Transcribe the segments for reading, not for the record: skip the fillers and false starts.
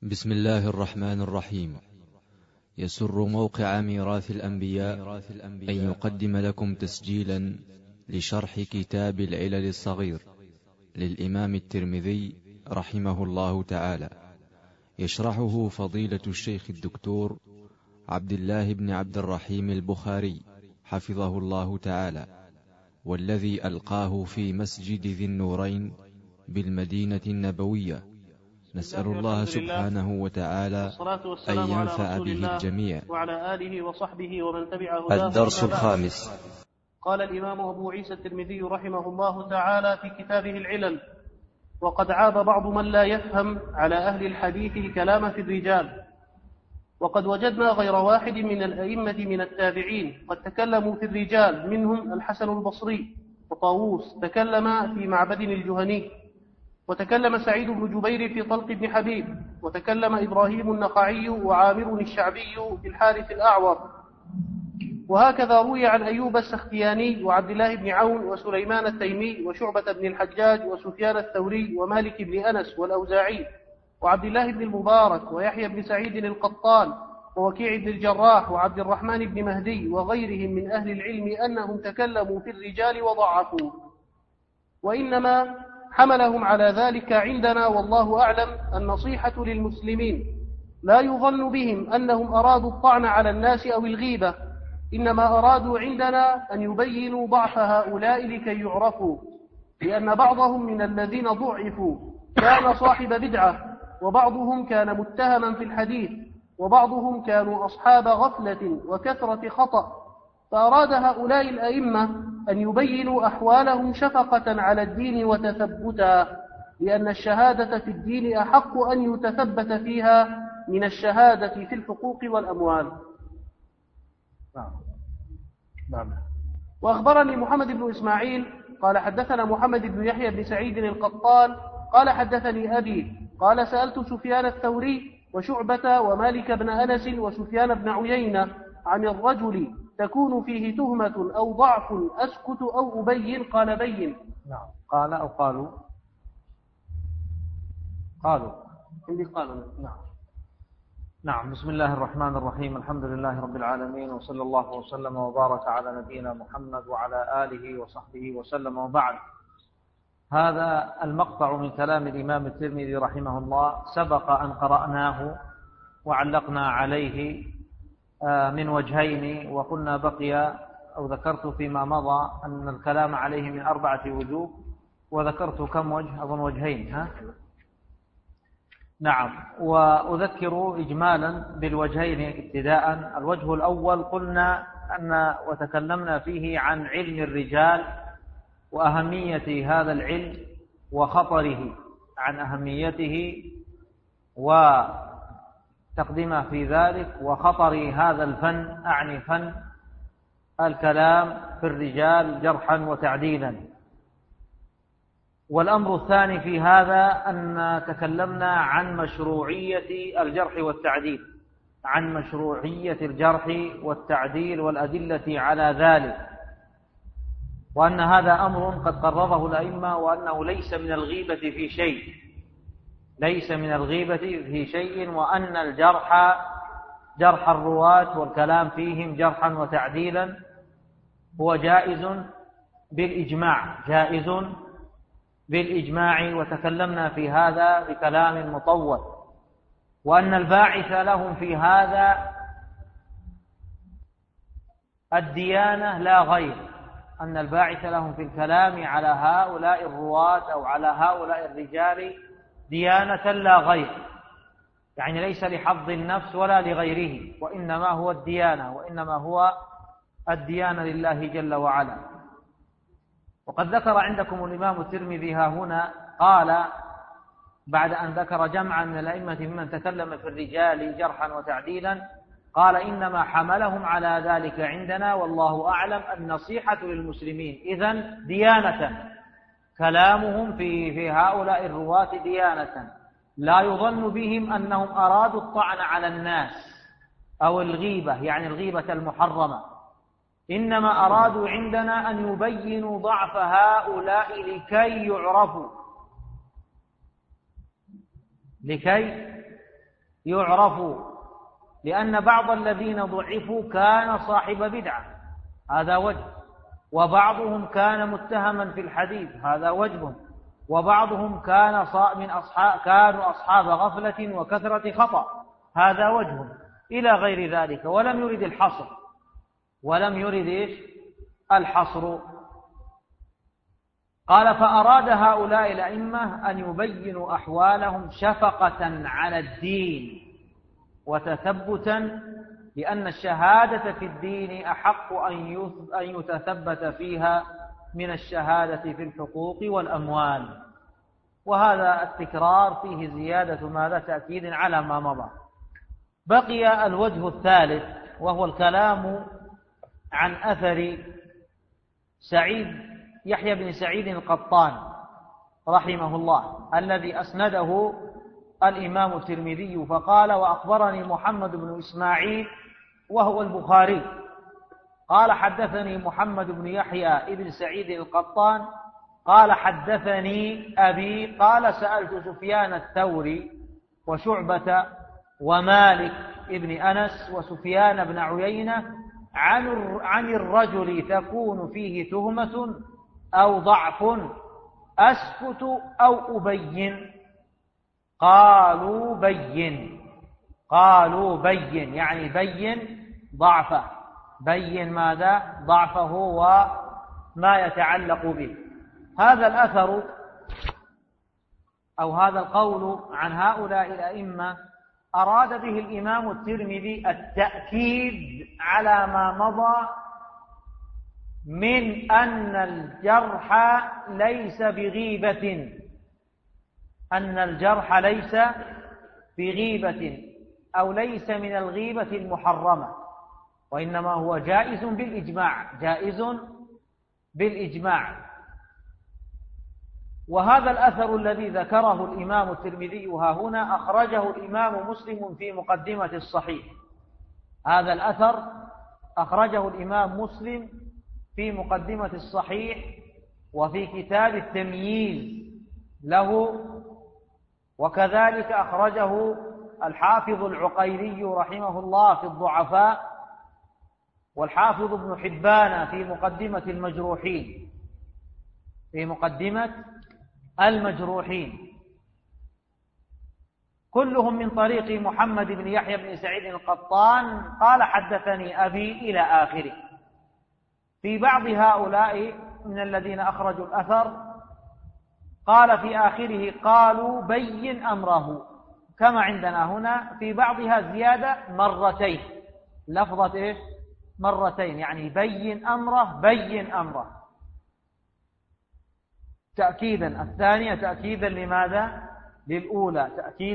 بسم الله الرحمن الرحيم. يسر موقع ميراث الأنبياء أن يقدم لكم تسجيلا لشرح كتاب العلل الصغير للإمام الترمذي رحمه الله تعالى، يشرحه فضيلة الشيخ الدكتور عبد الله بن عبد الرحيم البخاري حفظه الله تعالى، والذي ألقاه في مسجد ذي النورين بالمدينة النبوية. نسأل الله سبحانه وتعالى أن ينفع به الجميع. وعلى آله وصحبه ومن تبع هداه. الدرس الخامس. قال الإمام أبو عيسى الترمذي رحمه الله تعالى في كتابه العلل: وقد عاب بعض من لا يفهم على أهل الحديث الكلام في الرجال، وقد وجدنا غير واحد من الأئمة من التابعين قد تكلموا في الرجال، منهم الحسن البصري وطاووس تكلم في معبد الجهني، وتكلم سعيد بن جبير في طلق بن حبيب، وتكلم إبراهيم النخعي وعامر الشعبي في الحارث الأعور. وهكذا روي عن أيوب السختياني وعبد الله بن عون وسليمان التيمي وشعبة بن الحجاج وسفيان الثوري ومالك بن أنس والأوزاعي وعبد الله بن المبارك ويحيى بن سعيد القطان ووكيع بن الجراح وعبد الرحمن بن مهدي وغيرهم من أهل العلم أنهم تكلموا في الرجال وضعفوا، وإنما حملهم على ذلك عندنا والله أعلم النصيحة للمسلمين. لا يظن بهم أنهم أرادوا الطعن على الناس أو الغيبة، إنما أرادوا عندنا أن يبينوا ضعف هؤلاء لكي يعرفوا، لأن بعضهم من الذين ضعفوا كان صاحب بدعة، وبعضهم كان متهما في الحديث، وبعضهم كانوا أصحاب غفلة وكثرة خطأ، فأراد هؤلاء الأئمة أن يبينوا أحوالهم شفقة على الدين وتثبتا، لأن الشهادة في الدين أحق أن يتثبت فيها من الشهادة في الحقوق والأموال. وأخبرني محمد بن إسماعيل قال حدثنا محمد بن يحيى بن سعيد القطان قال حدثني أبي قال سألت سفيان الثوري وشعبة ومالك بن أنس وسفيان بن عيينة عن الرجل تكون فيه تهمة أو ضعف أسكت أو أبين؟ قال بين. نعم. قال أو قالوا عندي قالوا. نعم. بسم الله الرحمن الرحيم. الحمد لله رب العالمين، وصلى الله وسلم وبارك على نبينا محمد وعلى آله وصحبه وسلم، وبعد. هذا المقطع من كلام الإمام الترمذي رحمه الله سبق أن قرأناه وعلقنا عليه من وجهين، وقلنا بقي أو ذكرت فيما مضى أن الكلام عليه من 4 وجوه، وذكرت كم وجه؟ أظن وجهين. نعم. وأذكر إجمالا بالوجهين ابتداء. الوجه الأول قلنا وتكلمنا فيه عن علم الرجال وأهمية هذا العلم وخطره، عن أهميته وتقديمه في ذلك وخطر هذا الفن، أعني فن الكلام في الرجال جرحا وتعديلا. والأمر الثاني في هذا أن تكلمنا عن مشروعية الجرح والتعديل، عن مشروعية الجرح والتعديل والأدلة على ذلك، وأن هذا أمر قد قرره الأئمة، وأنه ليس من الغيبة في شيء، ليس من الغيبة في شيء، وأن الجرح، جرح الرواة والكلام فيهم جرحا وتعديلا هو جائز بالإجماع، جائز بالإجماع. وتكلمنا في هذا بكلام مطول، وأن الباعث لهم في هذا الديانة لا غير، أن الباعث لهم في الكلام على هؤلاء الرواة أو على هؤلاء الرجال ديانة لا غير، يعني ليس لحظ النفس ولا لغيره، وإنما هو الديانة، وإنما هو الديانة لله جل وعلا. وقد ذكر عندكم الإمام الترمذي ها هنا، قال بعد أن ذكر جمعا من الأئمة ممن تكلم في الرجال جرحا وتعديلا، قال إنما حملهم على ذلك عندنا والله أعلم النصيحة للمسلمين. إذن ديانة، كلامهم في هؤلاء الرواة ديانة، لا يظن بهم أنهم أرادوا الطعن على الناس أو الغيبة، يعني الغيبة المحرمة، إنما أرادوا عندنا أن يبينوا ضعف هؤلاء لكي يعرفوا، لكي يعرف، لأن بعض الذين ضعفوا كان صاحب بدعة، هذا وجه، وبعضهم كان متهما في الحديث، هذا وجه، وبعضهم كانوا أصحاب غفلة وكثرة خطأ، هذا وجه، إلى غير ذلك. ولم يرد الحصر، الحصر. قال: فأراد هؤلاء الأئمة أن يبينوا أحوالهم شفقة على الدين وتثبتا، لأن الشهادة في الدين أحق أن يتثبت فيها من الشهادة في الحقوق والأموال. وهذا التكرار فيه زيادة ماذا؟ تأكيد على ما مضى. بقي الوجه الثالث، وهو الكلام عن أثر يحيى بن سعيد القطان رحمه الله، الذي أسنده الإمام الترمذي فقال: وأخبرني محمد بن إسماعيل وهو البخاري قال: حدثني محمد بن يحيى بن سعيد القطان قال: حدثني أبي قال: سألت سفيان الثوري وشعبة ومالك بن أنس وسفيان بن عيينة عن الرجل تكون فيه تهمة أو ضعف أسكت أو أبين؟ قالوا بين، يعني بين ضعفه، بين ماذا؟ ضعفه وما يتعلق به. هذا الأثر أو هذا القول عن هؤلاء الأئمة أراد به الإمام الترمذي التأكيد على ما مضى من أن الجرح ليس بغيبة، أو ليس من الغيبة المحرمة، وإنما هو جائز بالإجماع. وهذا الأثر الذي ذكره الإمام الترمذي ها هنا أخرجه الإمام مسلم في مقدمة الصحيح. هذا الأثر أخرجه الإمام مسلم في مقدمة الصحيح وفي كتاب التمييز له، وكذلك أخرجه الحافظ العقيلي رحمه الله في الضعفاء، والحافظ ابن حبان في مقدمة المجروحين، كلهم من طريق محمد بن يحيى بن سعيد القطان قال: حدثني أبي إلى آخره. في بعض هؤلاء من الذين أخرجوا الأثر قال في آخره: قالوا بين أمره، كما عندنا هنا في بعضها زيادة مرتين، لفظة مرتين، يعني بين أمره تأكيدا، الثانية تأكيدا لماذا؟ للأولى،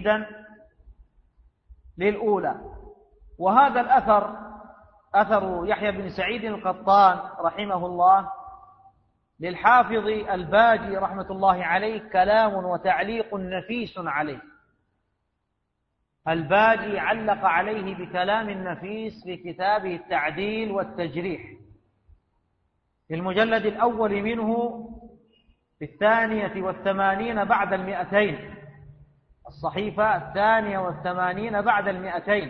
وهذا الأثر أثر يحيى بن سعيد القطان رحمه الله للحافظ الباجي رحمة الله عليه كلام وتعليق نفيس عليه. الباجي علق عليه بكلام نفيس في كتابه التعديل والتجريح في المجلد الأول منه في 82 بعد 200، الصحيفة 82 بعد 200.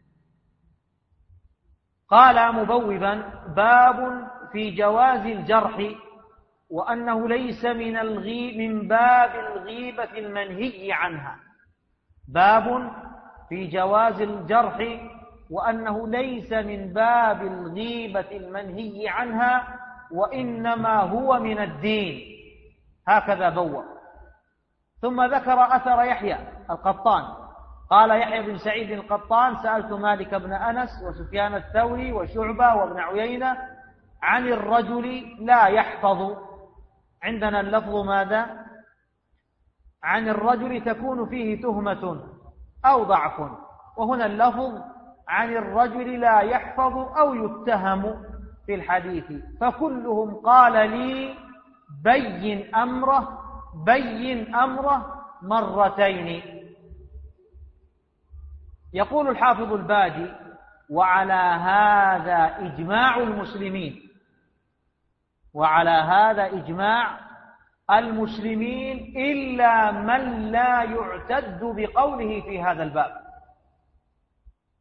قال مبوبا: باب في جواز الجرح، وأنه ليس من باب الغيبة المنهي عنها. باب في جواز الجرح، وأنه ليس من باب الغيبة المنهي عنها، وإنما هو من الدين. هكذا بوّب. ثم ذكر أثر يحيى القطان قال: يحيى بن سعيد القطان: سألت مالك بن أنس وسفيان الثوري وشعبة وابن عيينة عن الرجل لا يحفظ. عندنا اللفظ ماذا؟ عن الرجل تكون فيه تهمة أو ضعف، وهنا اللفظ عن الرجل لا يحفظ أو يتهم في الحديث، فكلهم قال لي بين أمره مرتين. يقول الحافظ الباجي: وعلى هذا إجماع المسلمين إلا من لا يعتد بقوله في هذا الباب.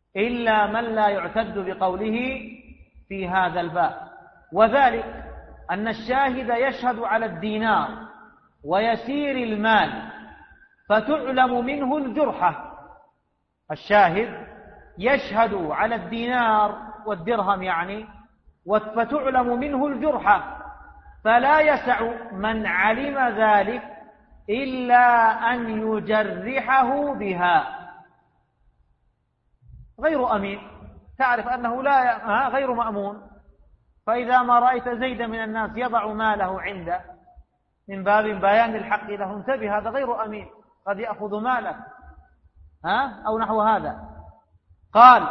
إلا من لا يعتد بقوله في هذا الباب، وذلك أن الشاهد يشهد على الدينار ويسير المال فتعلم منه الجرحة. الشاهد يشهد على الدينار والدرهم يعني، فتعلم منه الجرحة، فلا يسع من علم ذلك إلا أن يجرحه بها. غير أمين، تعرف أنه غير مأمون، فإذا ما رأيت زيدا من الناس يضع ماله عنده من باب بيان الحق له انتبه، هذا غير أمين، قد يأخذ مالك أو نحو هذا. قال: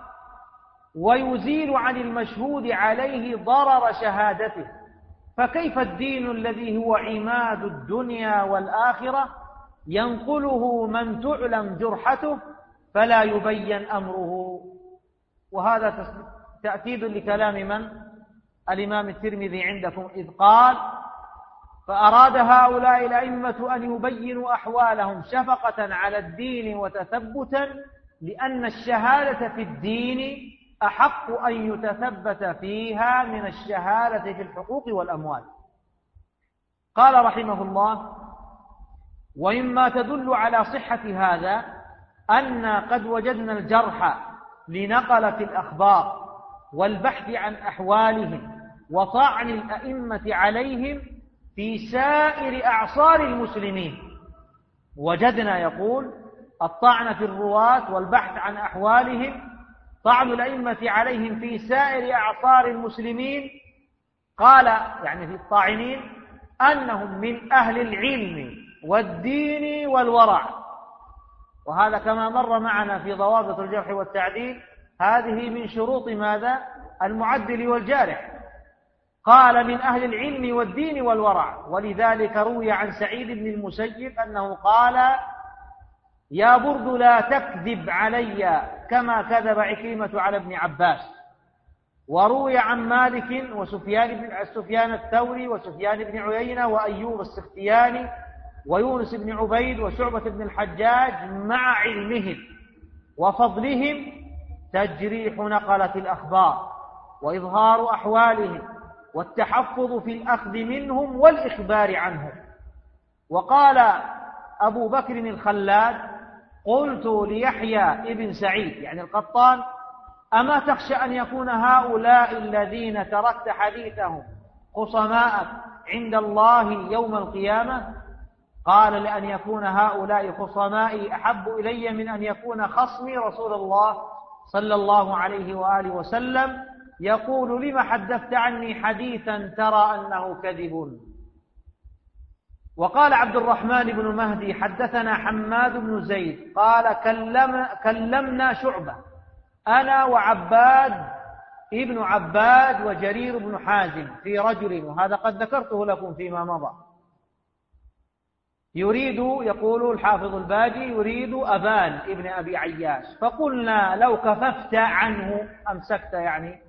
ويزيل عن المشهود عليه ضرر شهادته، فكيف الدين الذي هو عماد الدنيا والآخرة ينقله من تعلم جرحته فلا يبين أمره؟ وهذا تأكيد لكلام من؟ الإمام الترمذي عندكم، إذ قال: فأراد هؤلاء الأئمة أن يبينوا أحوالهم شفقة على الدين وتثبتا، لأن الشهادة في الدين أحق أن يتثبت فيها من الشهادة في الحقوق والأموال. قال رحمه الله: ومما تدل على صحة هذا أن قد وجدنا الجرح لنقلة الأخبار والبحث عن أحوالهم وطعن الأئمة عليهم في سائر أعصار المسلمين. وجدنا يقول الطعن في الرواة والبحث عن أحوالهم، طعن الأئمة عليهم في سائر أعصار المسلمين. قال يعني في الطاعنين أنهم من أهل العلم والدين والورع، وهذا كما مر معنا في ضوابط الجرح والتعديل، هذه من شروط ماذا؟ المعدل والجارح. قال من أهل العلم والدين والورع، ولذلك روي عن سعيد بن المسيب أنه قال: يا برد لا تكذب علي كما كذب عكرمة على ابن عباس. وروي عن مالك وسفيان الثوري وسفيان بن عيينة وأيوب السختياني ويونس بن عبيد وشعبة بن الحجاج مع علمهم وفضلهم تجريح نقلة الأخبار وإظهار أحوالهم والتحفظ في الأخذ منهم والإخبار عنهم. وقال أبو بكر الخلاد: قلت ليحيى ابن سعيد يعني القطان: أما تخشى أن يكون هؤلاء الذين تركت حديثهم خصماءك عند الله يوم القيامة؟ قال: لأن يكون هؤلاء خصمائي أحب إلي من أن يكون خصمي رسول الله صلى الله عليه وآله وسلم يقول: لما حدثت عني حديثا ترى أنه كذب. وقال عبد الرحمن بن مهدي: حدثنا حماد بن زيد قال: كلمنا شعبة أنا وعباد ابن عباد وجرير بن حازم في رجل، وهذا قد ذكرته لكم فيما مضى، يريد، يقول الحافظ الباجي، يريد أبان ابن أبي عياش، فقلنا: لو كففت عنه أمسكت يعني،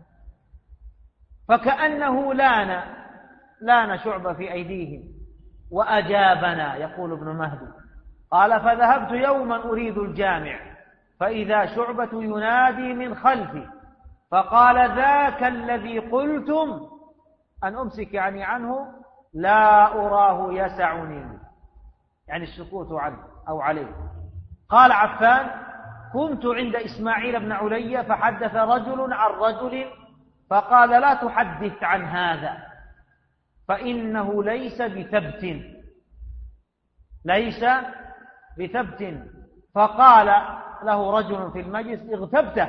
فكأنه لان شعبة في أيديهم وأجابنا. يقول ابن مهدي قال: فذهبت يوما أريد الجامع فإذا شعبة ينادي من خلفي فقال: ذاك الذي قلتم أن أمسك يعني عنه لا أراه يسعني، يعني السكوت عنه أو عليه. قال عفان: كنت عند إسماعيل بن علي فحدث رجل عن رجل فقال: لا تحدث عن هذا فإنه ليس بثبت. فقال له رجل في المجلس: اغتبته.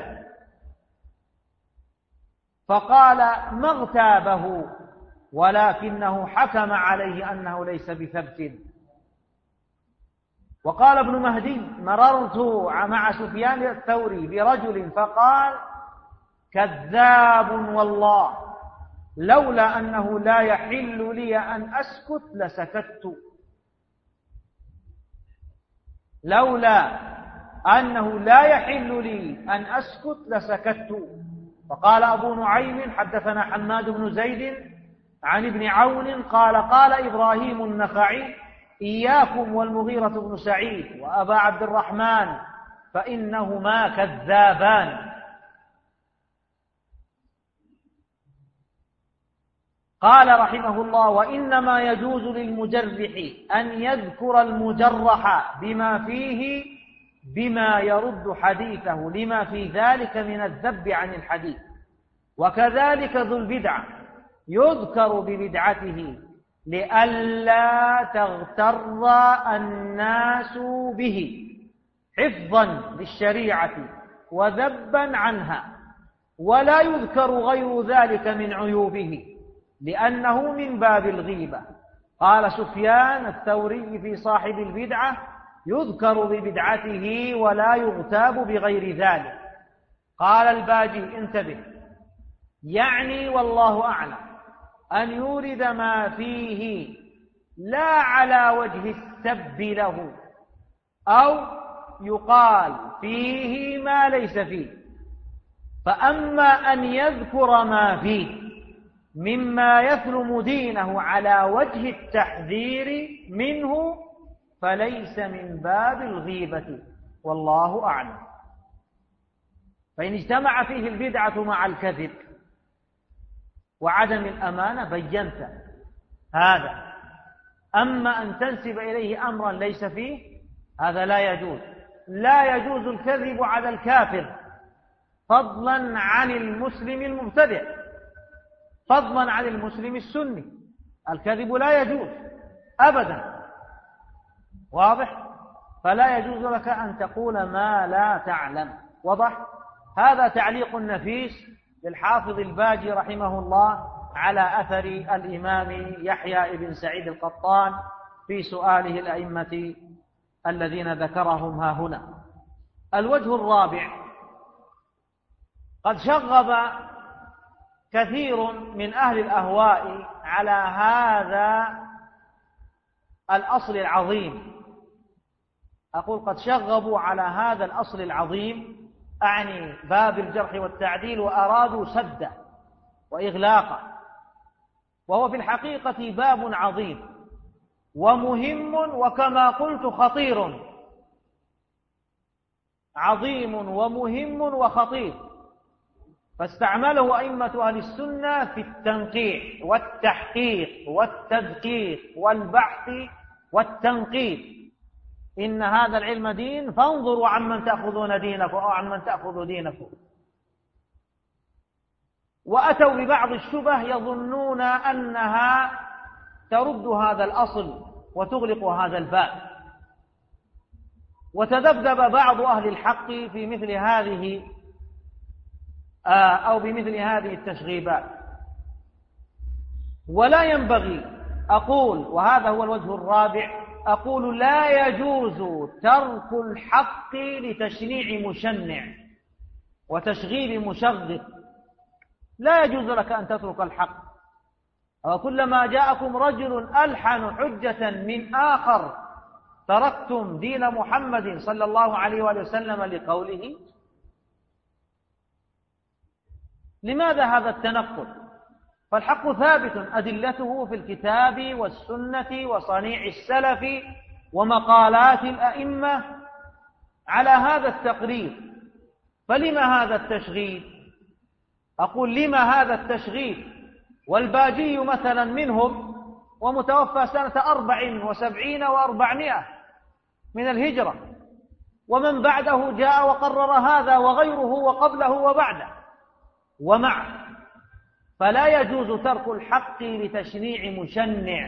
فقال: ما اغتابه ولكنه حكم عليه أنه ليس بثبت. وقال ابن مهدي: مررت مع سفيان الثوري برجل فقال: كذاب والله، لولا أنه لا يحل لي أن أسكت لسكت. لولا أنه لا يحل لي أن أسكت لسكت. فقال أبو نعيم: حدثنا حماد بن زيد عن ابن عون قال: قال إبراهيم النخعي: إياكم والمغيرة بن سعيد وأبا عبد الرحمن فإنهما كذابان. قال رحمه الله: وإنما يجوز للمجرح أن يذكر المجرح بما فيه بما يرد حديثه لما في ذلك من الذب عن الحديث. وكذلك ذو البدعة يذكر ببدعته لئلا تغتر الناس به حفظا للشريعة وذبا عنها، ولا يذكر غير ذلك من عيوبه لأنه من باب الغيبة. قال سفيان الثوري في صاحب البدعة: يذكر ببدعته ولا يغتاب بغير ذلك. قال الباجي: انتبه، يعني والله أعلم أن يورد ما فيه لا على وجه السب له، أو يقال فيه ما ليس فيه. فأما أن يذكر ما فيه مما يثلم دينه على وجه التحذير منه فليس من باب الغيبة، والله أعلم. فإن اجتمع فيه البدعة مع الكذب وعدم الأمانة بينت هذا. أما أن تنسب إليه أمرا ليس فيه هذا لا يجوز. لا يجوز الكذب على الكافر فضلا عن المسلم المبتدع، فضلا عن المسلم السني. الكذب لا يجوز أبدا، واضح؟ فلا يجوز لك أن تقول ما لا تعلم. وضح؟ هذا تعليق نفيس للحافظ الباجي رحمه الله على أثر الإمام يحيى بن سعيد القطان في سؤاله الأئمة الذين ذكرهم ها هنا. الوجه الرابع: قد شغب كثير من أهل الأهواء على هذا الأصل العظيم. أقول قد شغبوا على هذا الأصل العظيم، أعني باب الجرح والتعديل، وأرادوا سده وإغلاقه، وهو في الحقيقة باب عظيم ومهم، وكما قلت خطير، عظيم ومهم وخطير. فاستعمله أئمة أهل السنة في التنقيح والتحقيق والتدقيق والبحث والتنقيب. إن هذا العلم دين فانظروا عمن تأخذون دينكم أو عمن تأخذ دينكم. وأتوا ببعض الشبه يظنون أنها ترد هذا الأصل وتغلق هذا الباب، وتذبذب بعض أهل الحق في مثل هذه أو بمثل هذه التشغيبات. ولا ينبغي، أقول، وهذا هو الوجه الرابع، أقول لا يجوز ترك الحق لتشنيع مشنع وتشغيب مشغب. لا يجوز لك أن تترك الحق. وكلما جاءكم رجل ألحن حجة من آخر تركتم دين محمد صلى الله عليه وآله وسلم لقوله. لماذا هذا التنقل؟ فالحق ثابت أدلته في الكتاب والسنة وصنيع السلف ومقالات الأئمة على هذا التقرير. فلما هذا التشغيب؟ أقول لما هذا التشغيب؟ والباجي مثلا منهم، ومتوفى سنة 74 و400 من الهجرة، ومن بعده جاء وقرر هذا وغيره وقبله وبعده ومعه. فلا يجوز ترك الحق لتشنيع مشنع.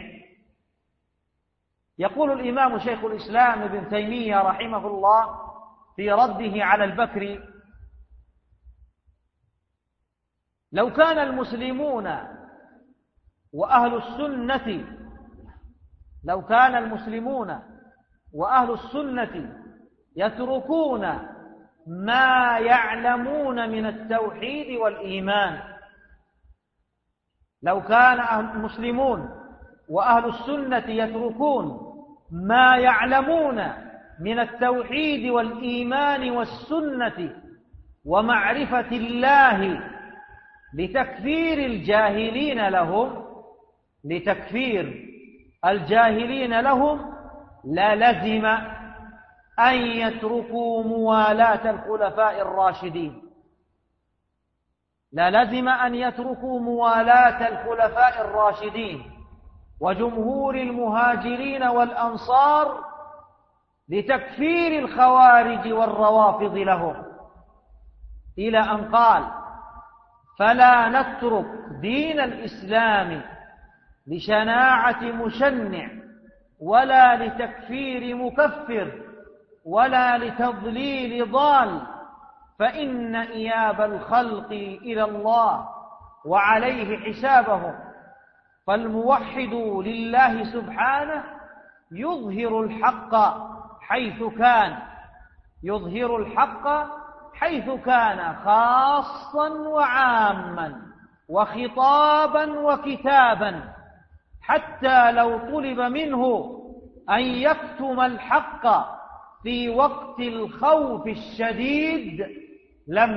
يقول الإمام شيخ الإسلام ابن تيمية رحمه الله في رده على البكري: لو كان المسلمون وأهل السنة يتركون ما يعلمون من التوحيد والإيمان، لو كان المسلمون وأهل السنة يتركون ما يعلمون من التوحيد والإيمان والسنة ومعرفة الله لتكفير الجاهلين لهم للزم أن يتركوا موالاة الخلفاء الراشدين، للزم أن يتركوا موالاة الخلفاء الراشدين وجمهور المهاجرين والأنصار لتكفير الخوارج والروافض لهم، إلى أن قال: فلا نترك دين الإسلام لشناعة مشنع ولا لتكفير مكفر ولا لتضليل ضال، فإن إياب الخلق إلى الله وعليه حسابهم، فالموحد لله سبحانه يظهر الحق حيث كان خاصا وعاما وخطابا وكتابا، حتى لو طلب منه أن يكتم الحق في وقت الخوف الشديد لم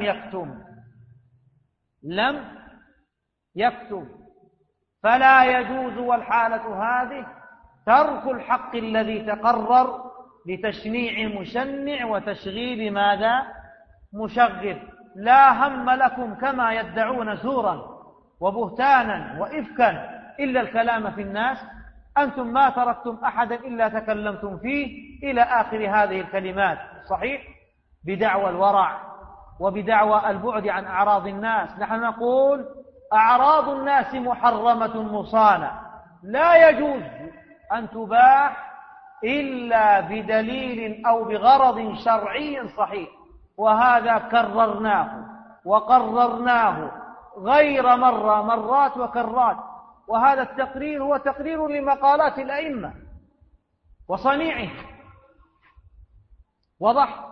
يكتم. فلا يجوز والحالة هذه ترك الحق الذي تقرر لتشنيع مشنع وتشغيل ماذا؟ مشغل. لا هم لكم كما يدعون زورا وبهتانا وإفكا إلا الكلام في الناس، أنتم ما تركتم أحدا إلا تكلمتم فيه، إلى آخر هذه الكلمات. صحيح، بدعوى الورع وبدعوى البعد عن أعراض الناس. نحن نقول أعراض الناس محرمة مصانة، لا يجوز أن تباح إلا بدليل أو بغرض شرعي صحيح، وهذا كررناه وقررناه غير مرات وكرات، وهذا التقرير هو تقرير لمقالات الأئمة وصنيعه، وضح.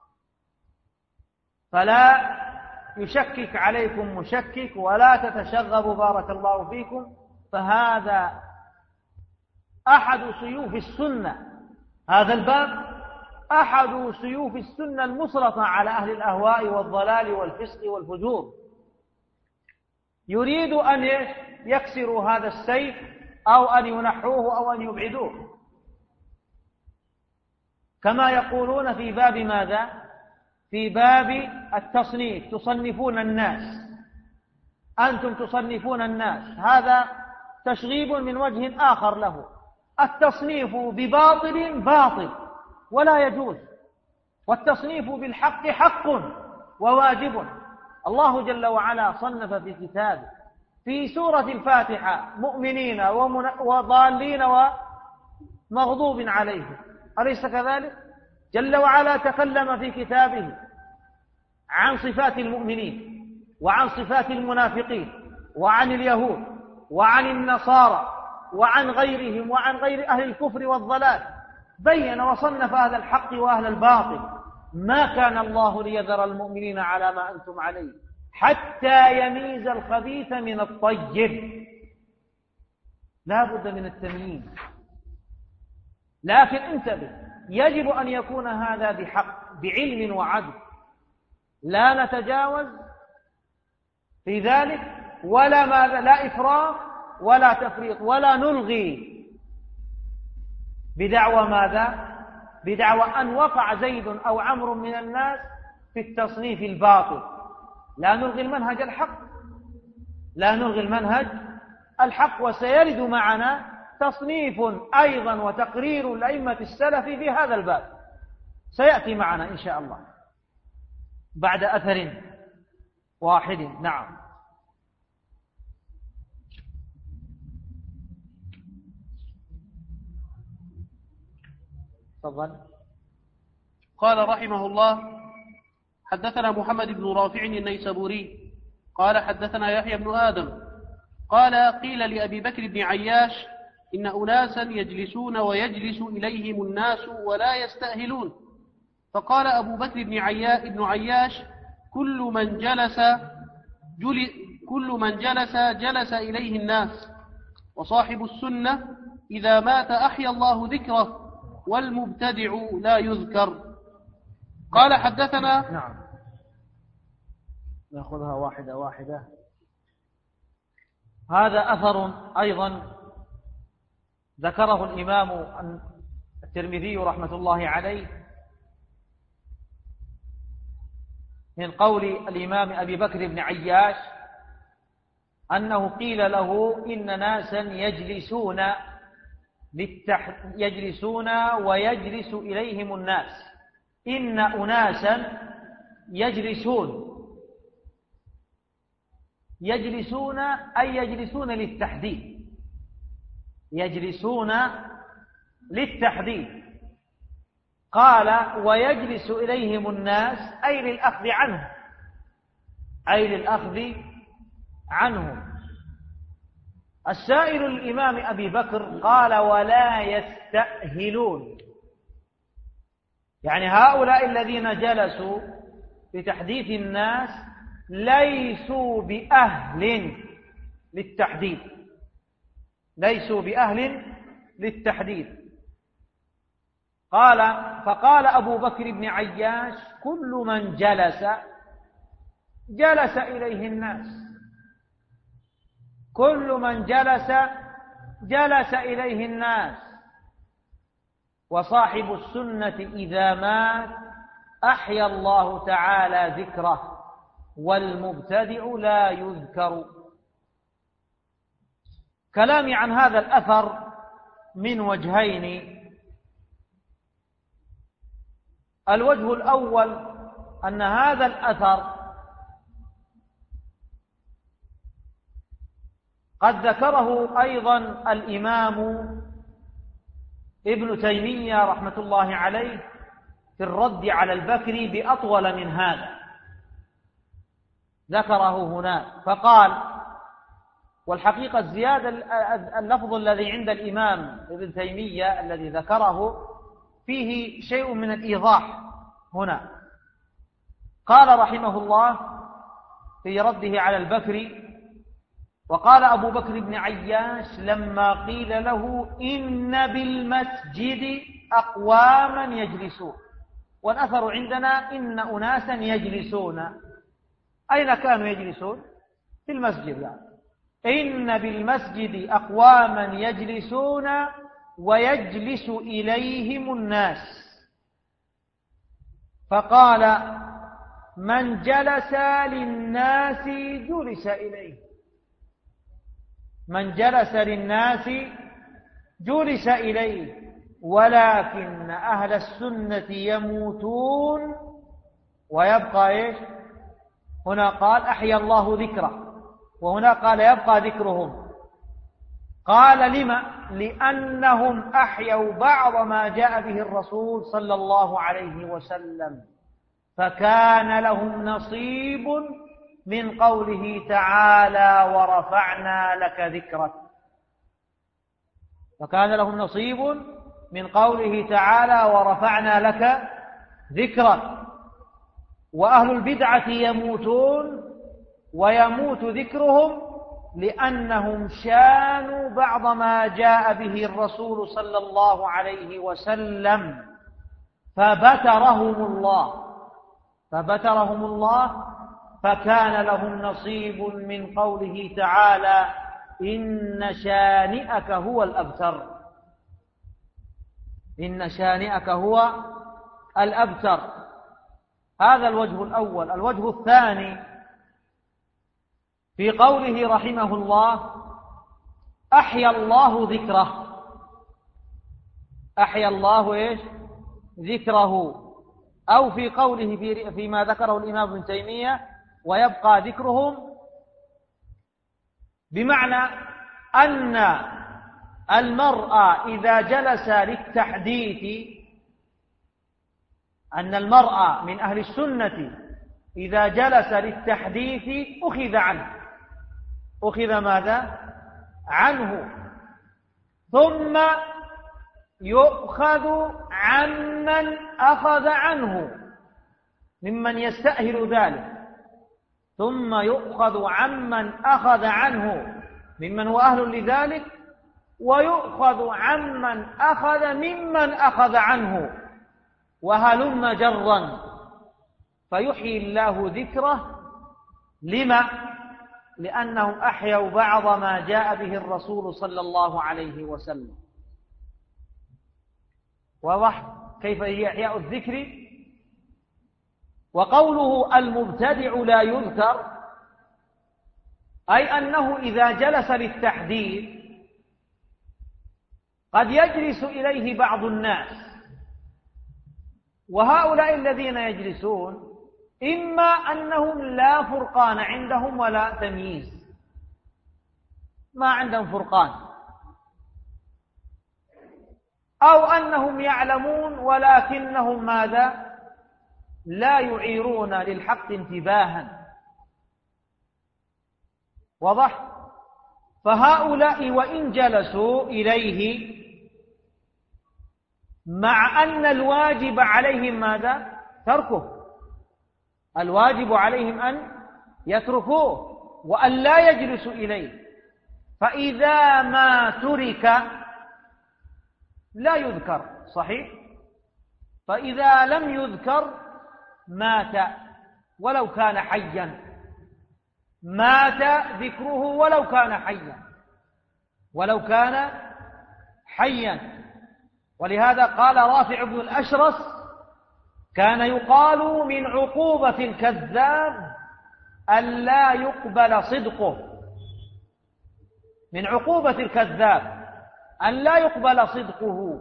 فلا يشكك عليكم مشكك ولا تتشغبوا بارك الله فيكم، فهذا أحد سيوف السنة، هذا الباب أحد سيوف السنة المسلطة على أهل الأهواء والضلال والفسق والفجور. يريد أن يكسروا هذا السيف أو أن ينحوه أو أن يبعدوه، كما يقولون في باب ماذا؟ في باب التصنيف، تصنفون الناس، أنتم تصنفون الناس. هذا تشغيب من وجه آخر له. التصنيف بباطل باطل ولا يجوز، والتصنيف بالحق حق وواجب. الله جل وعلا صنف في كتابه في سورة الفاتحة مؤمنين وضالين ومغضوب عليهم، أليس كذلك؟ جل وعلا تكلم في كتابه عن صفات المؤمنين وعن صفات المنافقين وعن اليهود وعن النصارى وعن غيرهم وعن غير أهل الكفر والضلال، بين وصنف أهل الحق وأهل الباطل. ما كان الله ليذر المؤمنين على ما أنتم عليه حتى يميز الخبيث من الطيب، لا بد من التمييز. لكن انتبه، يجب أن يكون هذا بحق بعلم وعدل، لا نتجاوز في ذلك ولا ماذا، لا إفراط ولا تفريط، ولا نلغي بدعوى ماذا؟ بدعوى أن وقع زيد أو عمرو من الناس في التصنيف الباطل. لا نلغي المنهج الحق، لا نلغي المنهج الحق. وسيرد معنا تصنيف أيضا وتقرير لأئمة السلف في هذا الباب، سيأتي معنا إن شاء الله بعد أثر واحد. نعم. تفضل. قال رحمه الله: حدثنا محمد بن رافع النيسابوري قال حدثنا يحيى بن آدم قال: قيل لأبي بكر بن عياش: إن أناسا يجلسون ويجلس إليهم الناس ولا يستأهلون. فقال أبو بكر بن عياش: كل من جلس إليه الناس، وصاحب السنة إذا مات أحيا الله ذكره، والمبتدع لا يذكر. قال حدثنا. نعم، نأخذها واحدة واحدة. هذا أثر أيضا ذكره الإمام الترمذي رحمة الله عليه من قول الإمام أبي بكر بن عياش أنه قيل له إن ناسا يجلسون ويجلس إليهم الناس. إن أناسا يجلسون أي يجلسون للتحديد، يجلسون للتحديد. قال ويجلس إليهم الناس أي للأخذ عنهم. السائل الإمام أبي بكر قال ولا يستأهلون، يعني هؤلاء الذين جلسوا لتحديث الناس ليسوا بأهل للتحديث. فقال أبو بكر بن عياش كل من جلس إليه الناس، كل من جلس إليه الناس. وصاحب السنة إذا مات أحيا الله تعالى ذكره، والمبتدع لا يذكر. كلامي عن هذا الأثر من وجهين. الوجه الأول أن هذا الأثر قد ذكره أيضا الإمام ابن تيمية رحمة الله عليه في الرد على البكري بأطول من هذا، ذكره هنا فقال، والحقيقة الزيادة اللفظ الذي عند الإمام ابن تيمية الذي ذكره فيه شيء من الإيضاح هنا. قال رحمه الله في رده على البكري: وقال أبو بكر بن عياش لما قيل له إن بالمسجد أقواما يجلسون، والأثر عندنا إن أناسا يجلسون. أين كانوا يجلسون؟ في المسجد يعني. إن بالمسجد أقواما يجلسون ويجلس إليهم الناس. فقال من جلس للناس جلس إليه، من جلس للناس جلس إليه، ولكن أهل السنة يموتون ويبقى إيش؟ هنا قال أحيا الله ذكره، وهنا قال يبقى ذكرهم. قال لما؟ لأنهم أحيوا بعض ما جاء به الرسول صلى الله عليه وسلم، فكان لهم نصيب من قوله تعالى ورفعنا لك ذكرك. فكان لهم نصيب من قوله تعالى ورفعنا لك ذكرك. وأهل البدعة يموتون ويموت ذكرهم لأنهم شانوا بعض ما جاء به الرسول صلى الله عليه وسلم فبترهم الله، فكان لهم نصيب من قوله تعالى إن شانئك هو الأبتر، إن شانئك هو الأبتر. هذا الوجه الأول. الوجه الثاني في قوله رحمه الله أحيا الله ذكره، أحيا الله إيش؟ ذكره. أو في قوله فيما ذكره الإمام ابن تيمية ويبقى ذكرهم، بمعنى أن المرأة إذا جلس للتحديث، أن المرأة من أهل السنة إذا جلس للتحديث أخذ عنه. أخذ ماذا؟ عنه، ثم يؤخذ عمن أخذ عنه ممن يستأهل ذلك، ثم يؤخذ عمن أخذ عنه ممن هو أهل لذلك، ويؤخذ عمن أخذ ممن أخذ عنه، وهلم جرا، فيحيي الله ذكره. لما؟ لأنهم أحيوا بعض ما جاء به الرسول صلى الله عليه وسلم. واضح كيف هي إحياء الذكر؟ وقوله المبتدع لا يذكر أي أنه إذا جلس للتحديث قد يجلس إليه بعض الناس، وهؤلاء الذين يجلسون إما أنهم لا فرقان عندهم ولا تمييز، ما عندهم فرقان، أو أنهم يعلمون ولكنهم ماذا؟ لا يعيرون للحق انتباها. واضح؟ فهؤلاء وإن جلسوا إليه مع أن الواجب عليهم ماذا؟ تركه، الواجب عليهم أن يتركوه وأن لا يجلسوا إليه، فإذا ما ترك لا يذكر، صحيح؟ فإذا لم يذكر مات ولو كان حيا، مات ذكره ولو كان حيا، ولو كان حيا. ولهذا قال رافع بن الأشرس: كان يقال من عقوبة الكذاب ألا يقبل صدقه، من عقوبة الكذاب أن لا يقبل صدقه،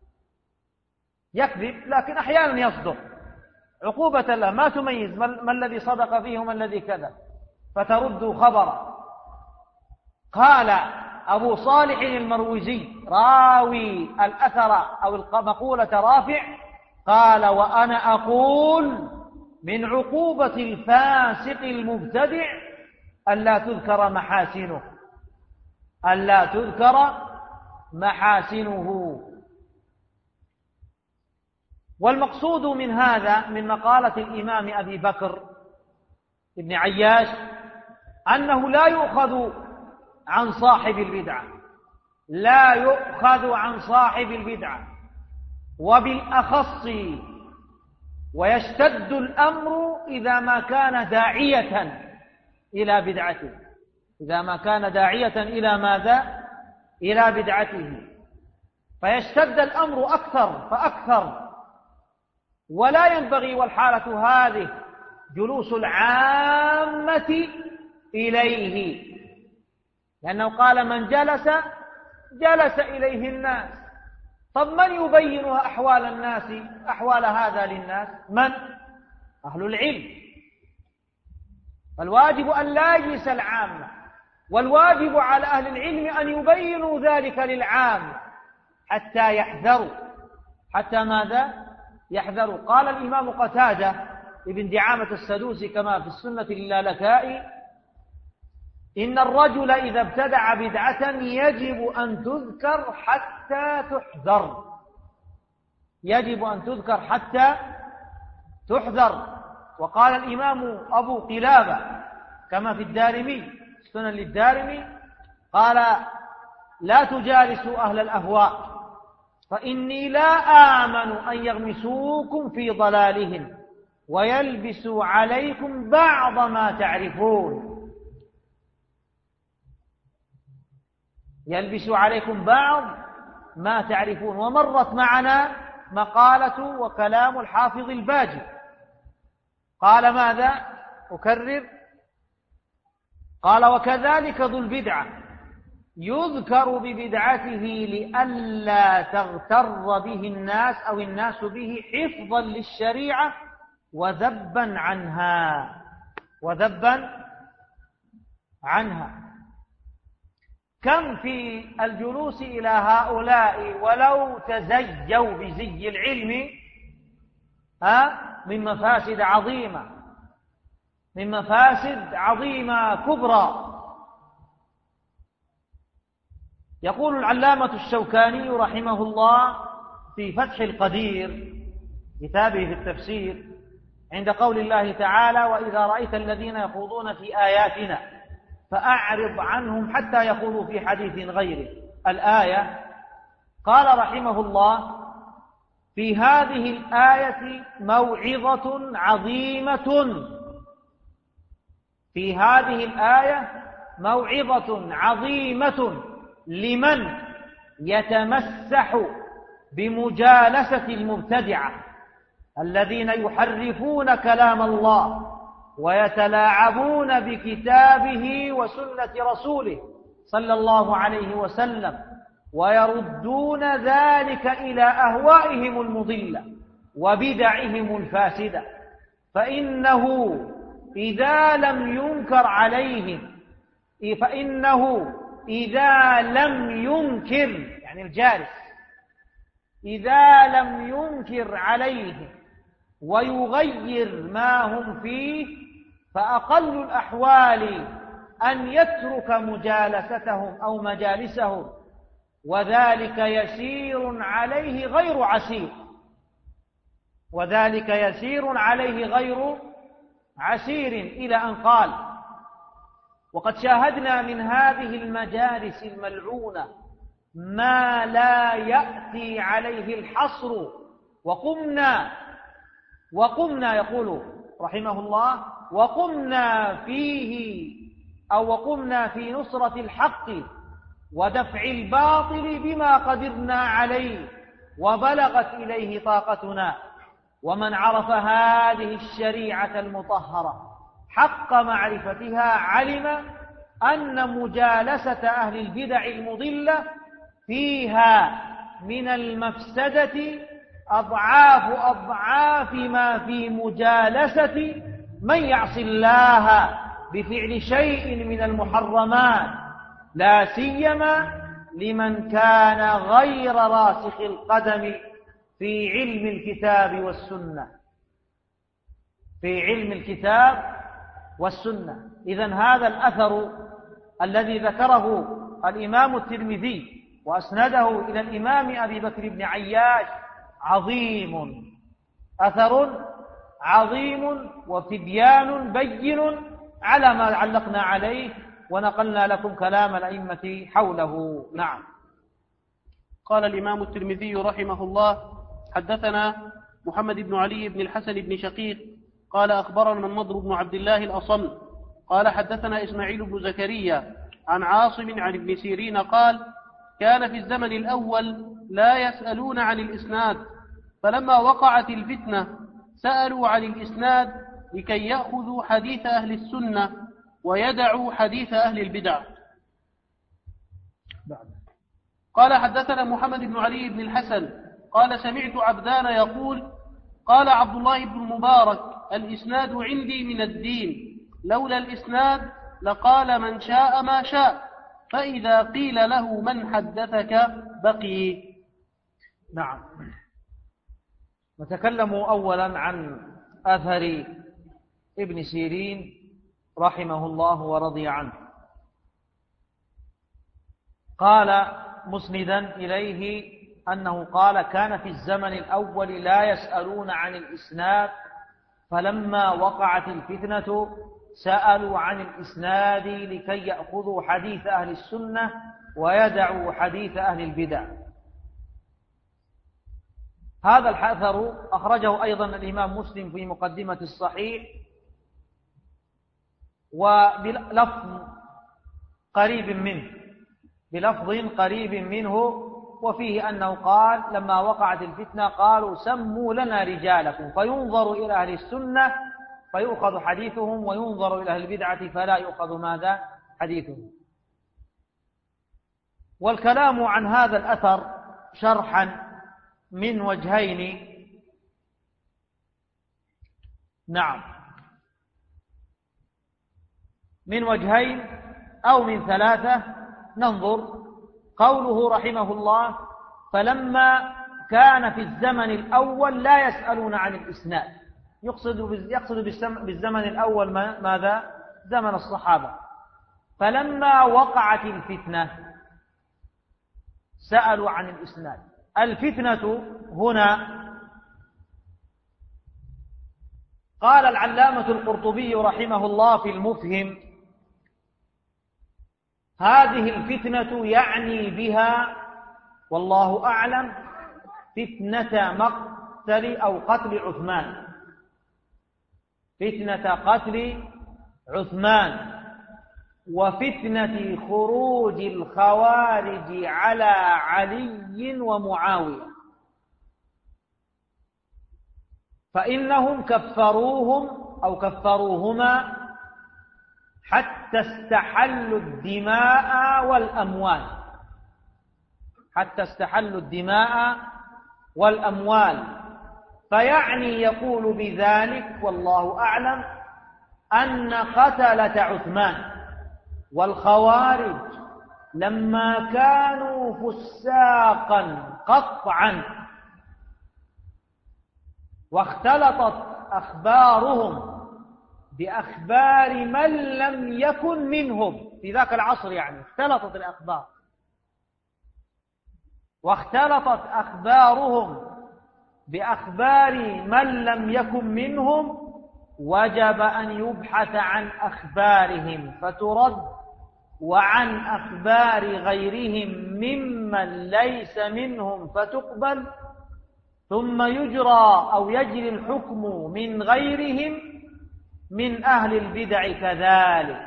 يكذب لكن أحيانا يصدق، عقوبة له ما تميز ما الذي صدق فيه وما الذي كذب فترد خبره. قال أبو صالح المروزي راوي الأثر أو مقولة رافع، قال: وأنا أقول من عقوبة الفاسق المبتدع ألا تذكر محاسنه، ألا تذكر محاسنه. والمقصود من هذا من مقالة الإمام أبي بكر ابن عياش أنه لا يؤخذ عن صاحب البدعة، لا يؤخذ عن صاحب البدعة، وبالأخص ويشتد الأمر إذا ما كان داعية إلى بدعته، إذا ما كان داعية إلى ماذا؟ إلى بدعته، فيشتد الأمر أكثر فأكثر. ولا ينبغي والحالة هذه جلوس العامة إليه، لأنه قال: من جلس إليه الناس. طب من يبين أحوال الناس، أحوال هذا للناس؟ من؟ أهل العلم. فالواجب أن لا يجلس العامة، والواجب على أهل العلم أن يبينوا ذلك للعامة حتى يحذروا، حتى ماذا؟ يحذروا. قال الإمام قتادة ابن دعامة السدوسي كما في السنة للالكائي: إن الرجل إذا ابتدع بدعة يجب أن تذكر حتى تحذر، يجب أن تذكر حتى تحذر. وقال الإمام أبو قلابة كما في الدارمي، سنن للدارمي، قال: لا تجالسوا أهل الأهواء فإني لا آمن أن يغمسوكم في ضلالهم ويلبسوا عليكم بعض ما تعرفون، يلبسوا عليكم بعض ما تعرفون. ومرت معنا مقالة وكلام الحافظ الباجي، قال ماذا؟ أكرر، قال: وكذلك ذو البدعة يذكر ببدعته لئلا تغتر به الناس أو الناس به حفظا للشريعة وذبا عنها، وذبا عنها. كم في الجلوس إلى هؤلاء ولو تزيوا بزي العلم من مفاسد عظيمة، من مفاسد عظيمة كبرى. يقول العلامة الشوكاني رحمه الله في فتح القدير كتابه في التفسير عند قول الله تعالى: وإذا رأيت الذين يخوضون في آياتنا فأعرض عنهم حتى يخوضوا في حديث غيره، الآية، قال رحمه الله: في هذه الآية موعظة عظيمة، في هذه الآية موعظة عظيمة لمن يتمسح بمجالسة المبتدعة الذين يحرفون كلام الله ويتلاعبون بكتابه وسنة رسوله صلى الله عليه وسلم ويردون ذلك إلى أهوائهم المضلة وبدعهم الفاسدة، فإنه إذا لم ينكر يعني الجالس إذا لم ينكر عليهم ويغير ما هم فيه، فأقل الأحوال أن يترك مجالستهم أو مجالسهم، وذلك يسير عليه غير عسير إلى أن قال: وقد شاهدنا من هذه المجالس الملعونة ما لا يأتي عليه الحصر، وقمنا يقول رحمه الله: وقمنا في نصرة الحق ودفع الباطل بما قدرنا عليه وبلغت إليه طاقتنا. ومن عرف هذه الشريعة المطهرة حق معرفتها علم أن مجالسة أهل البدع المضلة فيها من المفسدة أضعاف ما في مجالسة من يعصي الله بفعل شيء من المحرمات، لا سيما لمن كان غير راسخ القدم في علم الكتاب والسنة. إذن هذا الأثر الذي ذكره الإمام الترمذي وأسنده إلى الإمام أبي بكر بن عياش أثر عظيم وتبيان بين على ما علقنا عليه، ونقلنا لكم كلام الأئمة حوله. نعم. قال الإمام الترمذي رحمه الله: حدثنا محمد بن علي بن الحسن بن شقيق قال أخبرنا النضر بن عبد الله الأصم قال حدثنا إسماعيل بن زكريا عن عاصم عن ابن سيرين قال: كان في الزمن الأول لا يسألون عن الإسناد، فلما وقعت الفتنة سألوا عن الإسناد لكي يأخذوا حديث أهل السنة ويدعوا حديث أهل البدع. قال حدثنا محمد بن علي بن الحسن قال: سمعت عبدان يقول: قال عبد الله بن المبارك: الإسناد عندي من الدين، لولا الإسناد لقال من شاء ما شاء، فإذا قيل له من حدثك بقي. نعم. نتكلم أولا عن أثر ابن سيرين رحمه الله ورضي عنه. قال مسندا إليه أنه قال: كان في الزمن الأول لا يسألون عن الإسناد، فلما وقعت الفتنة سألوا عن الإسناد لكي يأخذوا حديث أهل السنة ويدعوا حديث أهل البدع. هذا الأثر أخرجه أيضا الإمام مسلم في مقدمة الصحيح وبلفظ قريب منه، وفيه أنه قال: لما وقعت الفتنة قالوا: سموا لنا رجالكم، فينظر إلى أهل السنة فيؤخذ حديثهم، وينظر إلى أهل البدعة فلا يؤخذ ماذا؟ حديثهم. والكلام عن هذا الأثر شرحا من وجهين. نعم، من وجهين أو من ثلاثة. ننظر. قوله رحمه الله: فلما كان في الزمن الأول لا يسألون عن الإسناد، يقصد بالزمن الأول ماذا؟ زمن الصحابة. فلما وقعت الفتنة سألوا عن الإسناد. الفتنة هنا قال العلامة القرطبي رحمه الله في المفهم: هذه الفتنة يعني بها والله أعلم فتنة مقتل أو قتل عثمان، فتنة قتل عثمان، وفتنة خروج الخوارج على علي ومعاوية. فإنهم كفروهم أو كفروهما حتى استحلوا الدماء والأموال، حتى استحلوا الدماء والأموال. فيعني يقول بذلك والله أعلم أن قتلة عثمان والخوارج لما كانوا فساقا قطعا واختلطت أخبارهم بأخبار من لم يكن منهم في ذاك العصر، يعني اختلطت الأخبار واختلطت أخبارهم بأخبار من لم يكن منهم، وجب أن يبحث عن أخبارهم فترد، وعن أخبار غيرهم ممن ليس منهم فتقبل، ثم يجرى أو يجري الحكم من غيرهم من أهل البدع كذلك،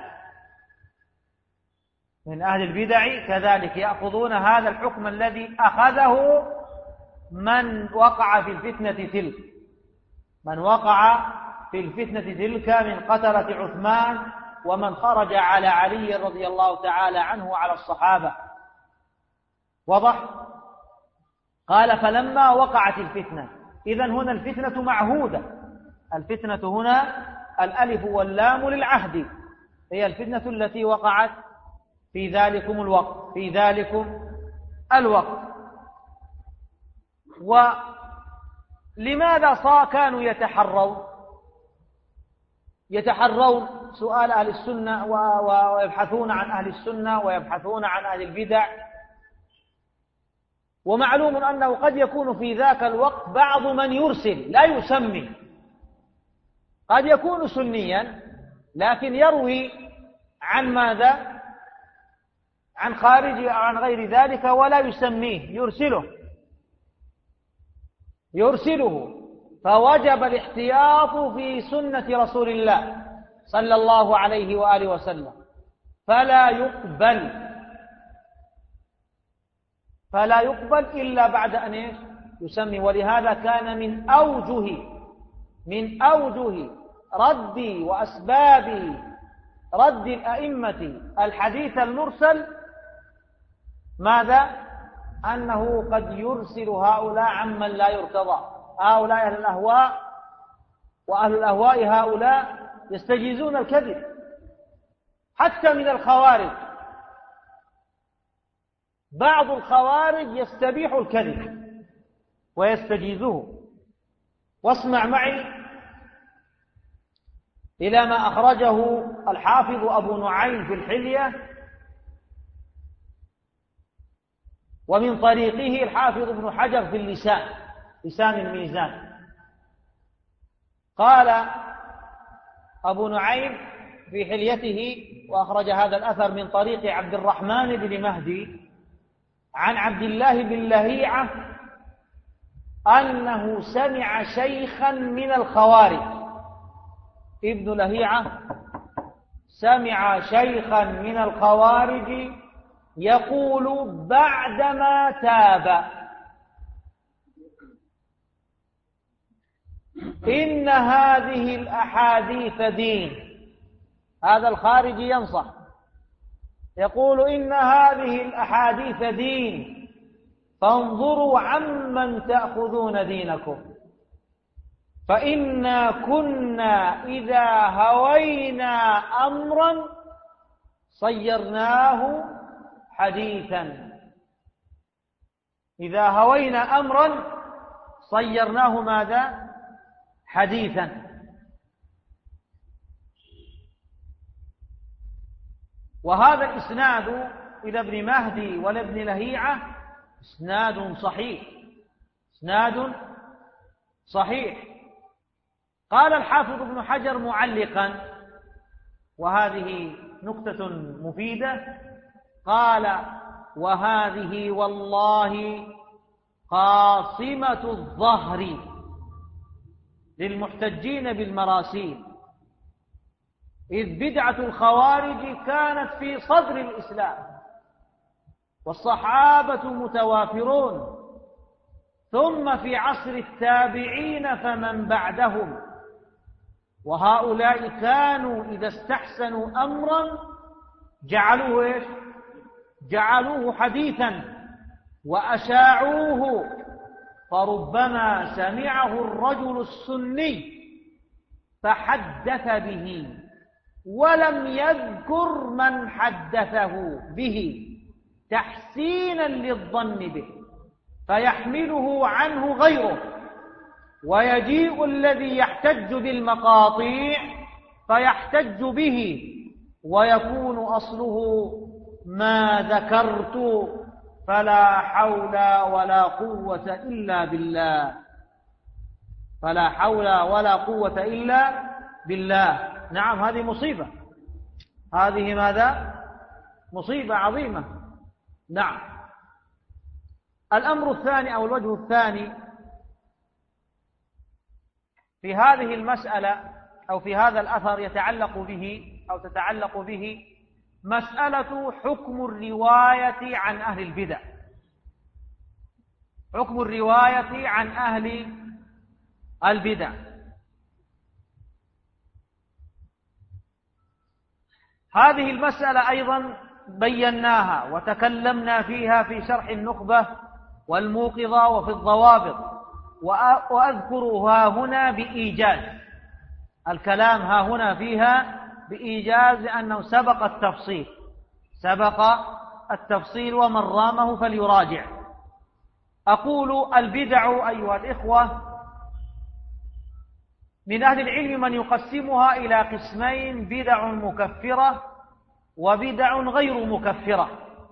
من أهل البدع كذلك يأخذون هذا الحكم الذي أخذه من وقع في الفتنة تلك، من وقع في الفتنة تلك من قتلة عثمان ومن خرج على علي رضي الله تعالى عنه وعلى الصحابة. وضح؟ قال فلما وقعت الفتنة، إذن هنا الفتنة معهودة، الفتنة هنا الألف واللام للعهد، هي الفتنة التي وقعت في ذلكم الوقت، في ذلكم الوقت. ولماذا كانوا يتحرون سؤال أهل السنة ويبحثون عن أهل السنة ويبحثون عن أهل البدع؟ ومعلوم أنه قد يكون في ذاك الوقت بعض من يرسل لا يسمي، قد يكون سنيا لكن يروي عن ماذا؟ عن خارج أو عن غير ذلك ولا يسميه، يرسله. فوجب الاحتياط في سنة رسول الله صلى الله عليه وآله وسلم، فلا يقبل إلا بعد أن يسمي. ولهذا كان من أوجه رد وأسباب رد الأئمة الحديث المرسل ماذا؟ أنه قد يرسل هؤلاء عمن لا يرتضى، هؤلاء أهل الأهواء، وأهل الأهواء هؤلاء يستجيزون الكذب حتى من الخوارج، بعض الخوارج يستبيح الكذب ويستجيزه. واسمع معي إلى ما أخرجه الحافظ أبو نعيم في الحلية، ومن طريقه الحافظ ابن حجر في لسان الميزان. قال أبو نعيم في حليته، وأخرج هذا الأثر من طريق عبد الرحمن بن مهدي عن عبد الله بن لهيعة أنه سمع شيخا من الخوارج. ابن لهيعة سمع شيخا من الخوارج يقول بعدما تاب: إن هذه الأحاديث دين. هذا الخارجي ينصح يقول: إن هذه الأحاديث دين، فانظروا عمن تأخذون دينكم، فإنا كنا إذا هوينا أمرا صيرناه حديثا. إذا هوينا أمرا صيرناه ماذا؟ حديثا. وهذا الإسناد إلى ابن مهدي ولابن لهيعة إسناد صحيح. قال الحافظ ابن حجر معلقا، وهذه نكتة مفيدة، قال: وهذه والله قاصمة الظهر للمحتجين بالمراسيل، إذ بدعة الخوارج كانت في صدر الإسلام والصحابة متوافرون، ثم في عصر التابعين فمن بعدهم، وهؤلاء كانوا إذا استحسنوا أمرا جعلوه إيش؟ جعلوه حديثا وأشاعوه، فربما سمعه الرجل السني فحدث به ولم يذكر من حدثه به تحسينا للظن به، فيحمله عنه غيره، ويجيء الذي يحتج بالمقاطيع فيحتج به، ويكون أصله ما ذكرت، فلا حول ولا قوة إلا بالله، فلا حول ولا قوة إلا بالله. نعم، هذه مصيبة، هذه ماذا؟ مصيبة عظيمة. نعم. الأمر الثاني أو الوجه الثاني في هذه المسألة أو في هذا الأثر يتعلق به أو تتعلق به مسألة حكم الرواية عن أهل البدع، حكم الرواية عن أهل البدع. هذه المسألة أيضا بيناها وتكلمنا فيها في شرح النخبة والموقظة وفي الضوابط، وأذكرها هنا بإيجاز، الكلام ها هنا فيها بإيجاز لأنه سبق التفصيل ومن رامه فليراجع. أقول البدع أيها الإخوة من أهل العلم من يقسمها إلى قسمين: بدع مكفرة وبدع غير مكفرة،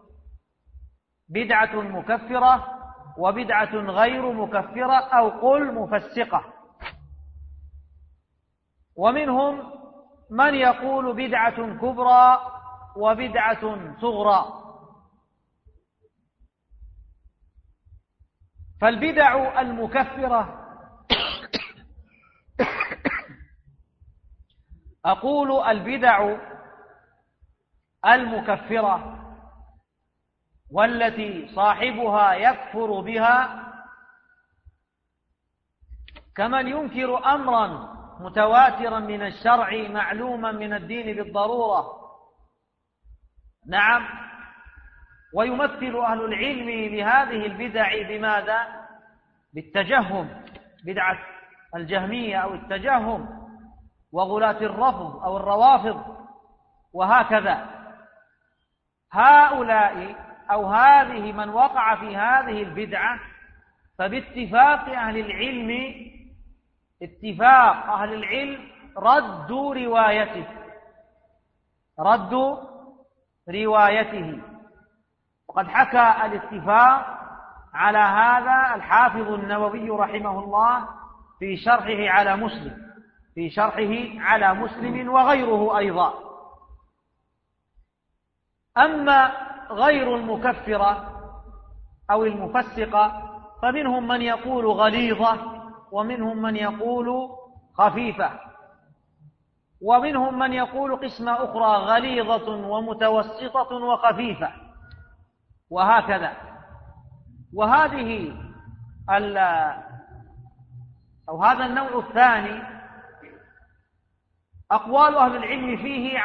بدعة مكفرة وبدعة غير مكفرة أو قل مفسقة. ومنهم من يقول بدعة كبرى وبدعة صغرى. فالبدع المكفرة أقول البدع المكفرة والتي صاحبها يكفر بها كمن ينكر أمرا متواترا من الشرع معلوما من الدين بالضرورة. نعم. ويمثل أهل العلم لهذه البدع بماذا؟ بالتجهم، بدعة الجهمية أو التجهم، وغلاة الرفض أو الروافض، وهكذا. هؤلاء أو هذه من وقع في هذه البدعة فباتفاق أهل العلم، اتفاق أهل العلم ردوا روايته. وقد حكى الاتفاق على هذا الحافظ النووي رحمه الله في شرحه على مسلم وغيره أيضا. أما غير المكفرة أو المفسقة فمنهم من يقول غليظة، ومنهم من يقول خفيفة، ومنهم من يقول قسمة أخرى غليظة ومتوسطة وخفيفة، وهكذا. وهذه أو هذا النوع الثاني أقوال أهل العلم فيه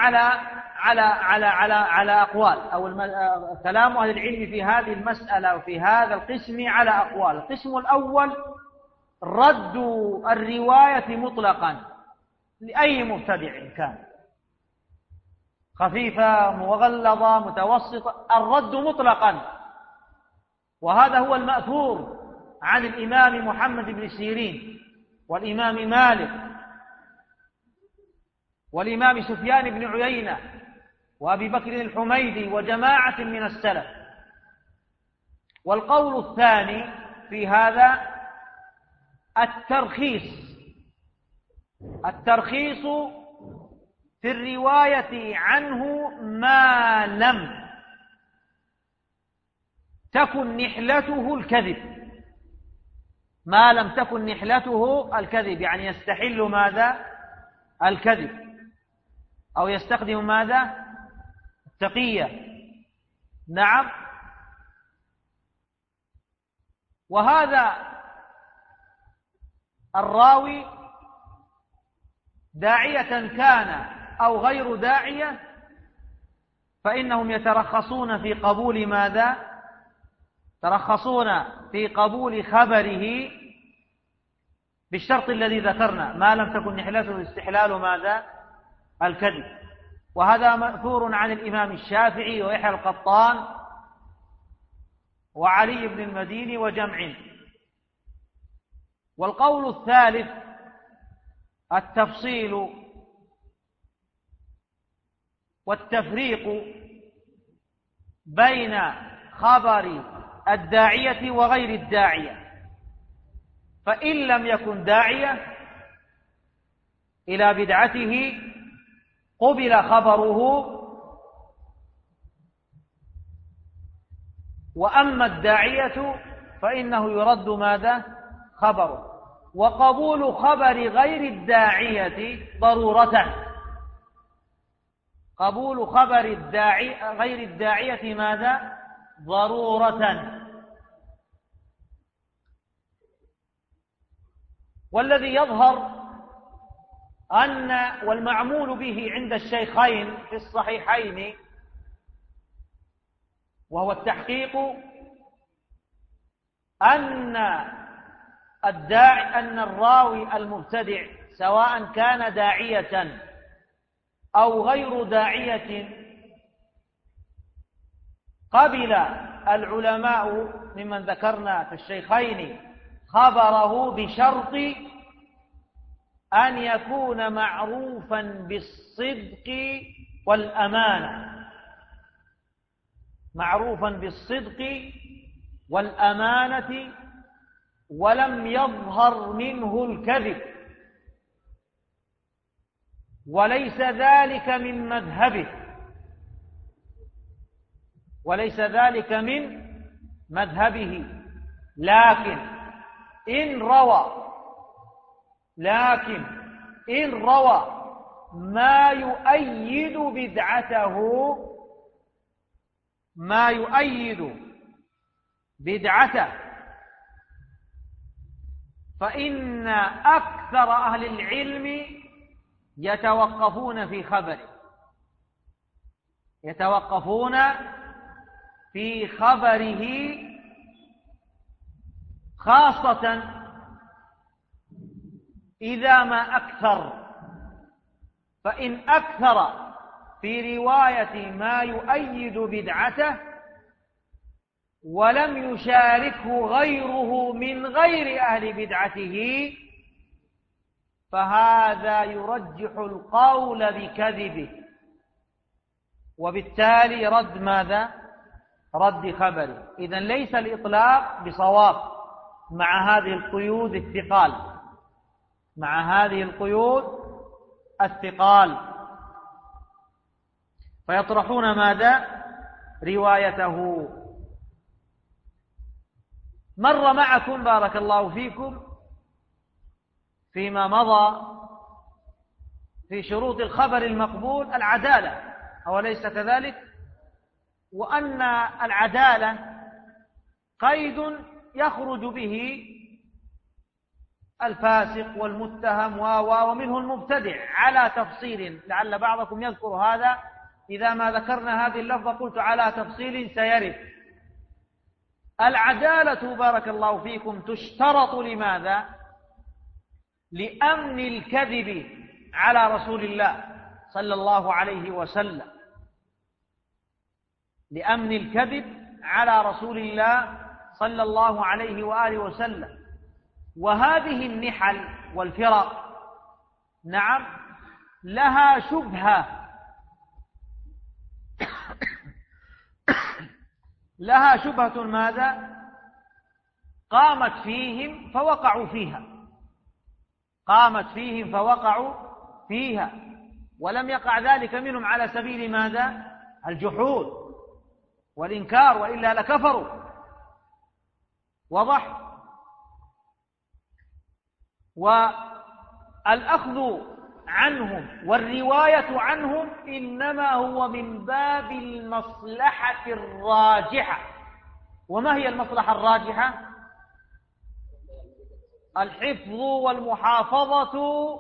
على أقوال، أو كلام أهل العلم في هذه المسألة وفي هذا القسم على أقوال. القسم الأول رد الرواية مطلقا لأي مبتدع كان، خفيفة مغلظة متوسطة، الرد مطلقا. وهذا هو المأثور عن الإمام محمد بن سيرين والإمام مالك والإمام سفيان بن عيينة وأبي بكر الحميدي وجماعة من السلف. والقول الثاني في هذا الترخيص في الرواية عنه ما لم تكن نحلته الكذب، ما لم تكن نحلته الكذب، يعني يستحل ماذا؟ الكذب، أو يستخدم ماذا؟ التقية. نعم. وهذا الراوي داعية كان أو غير داعية فإنهم يترخصون في قبول ماذا؟ يترخصون في قبول خبره بالشرط الذي ذكرنا، ما لم تكن نحلته استحلال ماذا؟ الكذب. وهذا مأثور عن الإمام الشافعي ويحيى القطان وعلي بن المديني وجمع. والقول الثالث التفصيل والتفريق بين خبر الداعية وغير الداعية، فإن لم يكن داعية إلى بدعته قبل خبره، وأما الداعية فإنه يرد ماذا؟ خبره. وقبول خبر غير الداعية ضرورة، قبول خبر غير الداعية ماذا؟ ضرورة. والذي يظهر أن والمعمول به عند الشيخين في الصحيحين وهو التحقيق أن الراوي المبتدع سواء كان داعية أو غير داعية قبل العلماء ممن ذكرنا في الشيخين خبره بشرط أن يكون معروفا بالصدق والأمانة، معروفا بالصدق والأمانة ولم يظهر منه الكذب، وليس ذلك من مذهبه، وليس ذلك من مذهبه. لكن إن روى ما يؤيد بدعته فإن أكثر أهل العلم يتوقفون في خبره خاصة إذا ما أكثر، فإن أكثر في رواية ما يؤيد بدعته ولم يشاركه غيره من غير أهل بدعته فهذا يرجح القول بكذبه، وبالتالي رد ماذا؟ رد خبره. إذن ليس الإطلاق بصواب مع هذه القيود الثقال، فيطرحون ماذا؟ روايته. مر معكم بارك الله فيكم فيما مضى في شروط الخبر المقبول العدالة، أوليس كذلك؟ وأن العدالة قيد يخرج به الفاسق والمتهم ومنه المبتدع على تفصيل، لعل بعضكم يذكر هذا إذا ما ذكرنا هذه اللفظة قلت على تفصيل سيرد. العدالة بارك الله فيكم تشترط لماذا؟ لأمن الكذب على رسول الله صلى الله عليه وسلم، لأمن الكذب على رسول الله صلى الله عليه وآله وسلم. وهذه النحل والفرق نعم لها شبهة لها شبهة ماذا؟ قامت فيهم فوقعوا فيها ولم يقع ذلك منهم على سبيل ماذا؟ الجحود والإنكار، وإلا لكفروا. وضح؟ والأخذ عنهم والرواية عنهم إنما هو من باب المصلحة الراجحة. وما هي المصلحة الراجحة؟ الحفظ والمحافظة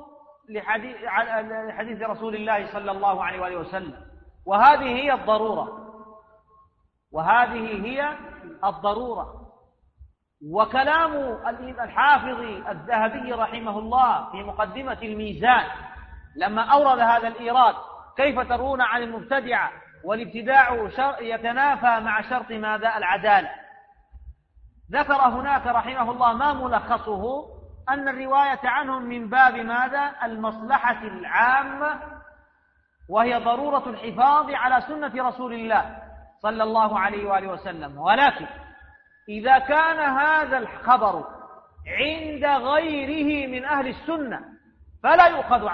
لحديث رسول الله صلى الله عليه وآله وسلم، وهذه هي الضرورة، وهذه هي الضرورة. وكلام الحافظ الذهبي رحمه الله في مقدمة الميزان لما أورد هذا الإيراد: كيف ترون عن المبتدعة والابتداع يتنافى مع شرط ماذا؟ العدالة. ذكر هناك رحمه الله ما ملخصه أن الرواية عنهم من باب ماذا؟ المصلحة العامة، وهي ضرورة الحفاظ على سنة رسول الله صلى الله عليه وآله وسلم. ولكن إذا كان هذا الخبر عند غيره من أهل السنة فلا يؤخذ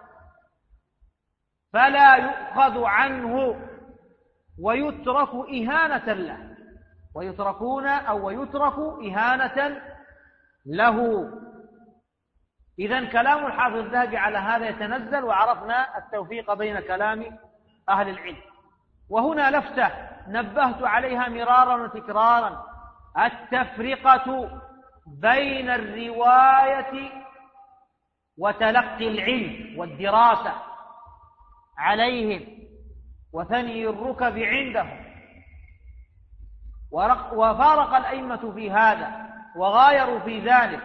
عنه ويترك إهانة له، ويترك إهانة له. إذن كلام الحافظ الذهبي على هذا يتنزل، وعرفنا التوفيق بين كلام أهل العلم. وهنا لفتة نبهت عليها مرارا وتكرارا: التفرقة بين الرواية وتلقي العلم والدراسة عليهم وثني الركب عندهم. وفارق الأئمة في هذا وغايروا في ذلك،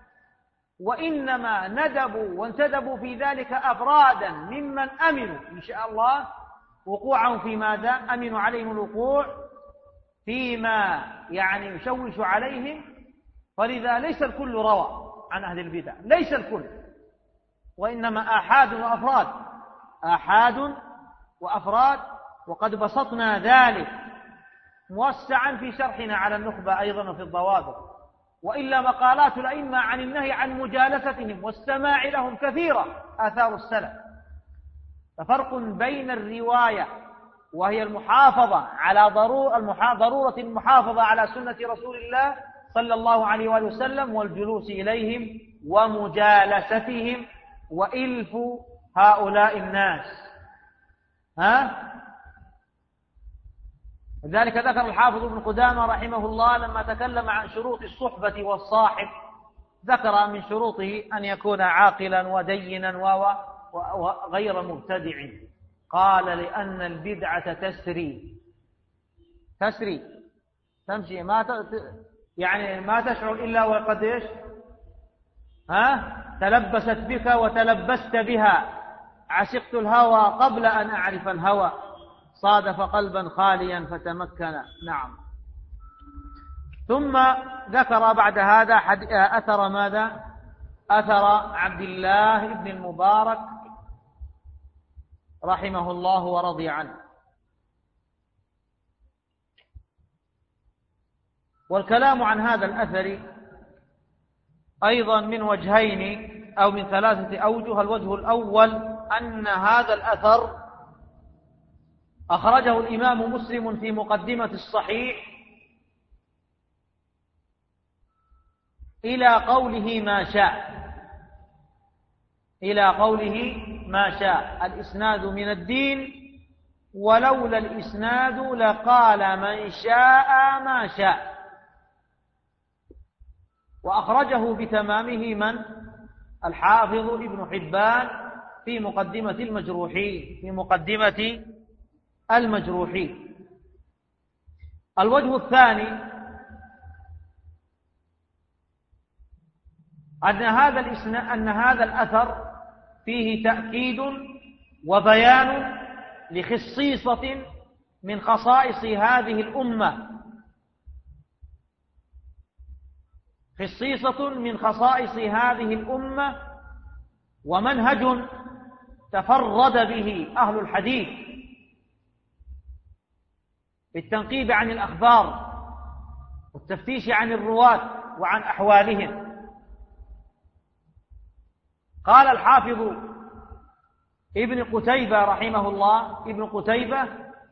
وإنما ندبوا وانتدبوا في ذلك أفرادا ممن أمنوا إن شاء الله وقوعهم في ماذا؟ أمنوا عليهم الوقوع فيما يشوش عليهم. فلذا ليس الكل روى عن أهل البدع، ليس الكل، وإنما آحاد وأفراد. وقد بسطنا ذلك موسعا في شرحنا على النخبة أيضا وفي الضوابط. وإلا مقالات الأئمة عن النهي عن مجالستهم والسماع لهم كثيرة، آثار السلف. ففرق بين الرواية وهي المحافظة على ضرورة المحافظة على سنة رسول الله صلى الله عليه وآله وسلم، والجلوس إليهم ومجالستهم وإلف هؤلاء الناس. لذلك ذكر الحافظ ابن قدامة رحمه الله لما تكلم عن شروط الصحبة والصاحب، ذكر من شروطه أن يكون عاقلا ودينا وغير مبتدع. قال: لأن البدعة تمشي ما تشعر إلا وقد تلبست بك وتلبست بها. عشقت الهوى قبل أن أعرف الهوى، صادف قلبا خاليا فتمكن. نعم. ثم ذكر بعد هذا أثر ماذا؟ أثر عبد الله بن المبارك رحمه الله ورضي عنه. والكلام عن هذا الأثر أيضا من وجهين أو من 3 أوجه. الوجه الأول أن هذا الأثر أخرجه الإمام مسلم في مقدمة الصحيح إلى قوله ما شاء الإسناد من الدين، ولولا الإسناد لقال من شاء ما شاء. وأخرجه بتمامه من؟ الحافظ ابن حبان في مقدمة المجروحين. الوجه الثاني أن هذا الأثر فيه تأكيد وبيان لخصيصة من خصائص هذه الأمة، ومنهج تفرد به أهل الحديث بالتنقيب عن الأخبار والتفتيش عن الرواة وعن أحوالهم. قال الحافظ ابن قتيبة رحمه الله، ابن قتيبة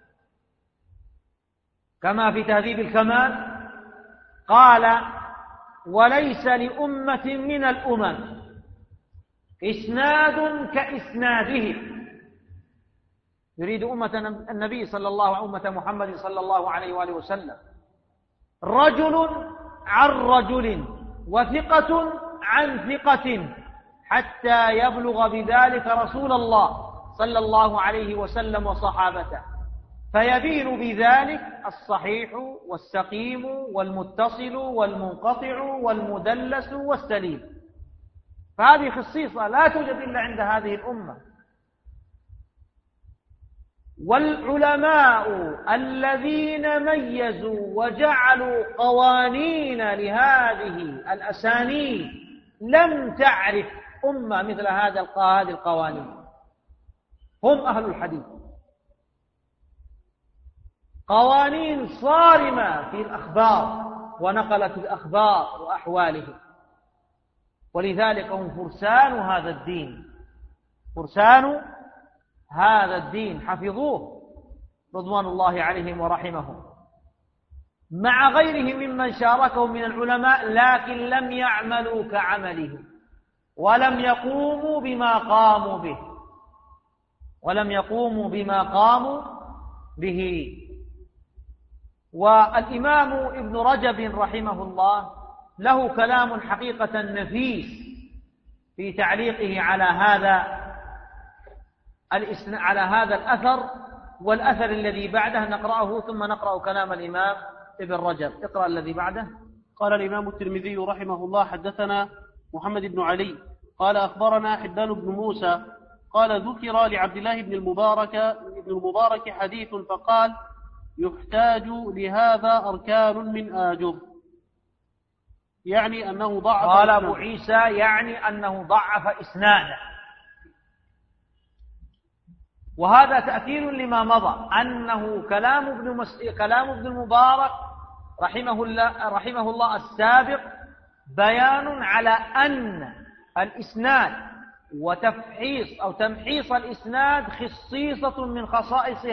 كما في تهذيب الكمال قال: وليس لأمة من الأمم إسناد كإسناده. يريد أمة النبي صلى الله عليه أمة محمد صلى الله عليه وآله وسلم. رجل عن رجل وثقة عن ثقة حتى يبلغ بذلك رسول الله صلى الله عليه وسلم وصحابته، فيبين بذلك الصحيح والسقيم والمتصل والمنقطع والمدلس والسليم. فهذه خصيصة لا توجد إلا عند هذه الأمة. والعلماء الذين ميزوا وجعلوا قوانين لهذه الأسانيد لم تعرف أمة مثل هذه القوانين، هم أهل الحديث. قوانين صارمة في الأخبار ونقلت الأخبار وأحواله، ولذلك هم فرسان هذا الدين، فرسان هذا الدين، حفظوه رضوان الله عليهم ورحمهم، مع غيرهم ممن شاركهم من العلماء، لكن لم يعملوا كعمله ولم يقوموا بما قاموا به، ولم يقوموا بما قاموا به. والإمام ابن رجب رحمه الله له كلام حقيقة نفيس في تعليقه على هذا الأثر والأثر الذي بعده. نقرأه ثم نقرأ كلام الإمام ابن رجب. اقرأ الذي بعده. قال الإمام الترمذي رحمه الله: حدثنا محمد بن علي قال أخبرنا حبان بن موسى قال ذكر لعبد الله بن المبارك حديث فقال: يحتاج لهذا أركان من آجر، يعني أنه ضعف. قال أبو عيسى يعني أنه ضعف إسناده، وهذا تأكيد لما مضى أنه كلام ابن المبارك رحمه الله السابق بيان على أن الإسناد وتفحيص أو تمحيص الإسناد خصيصة من خصائص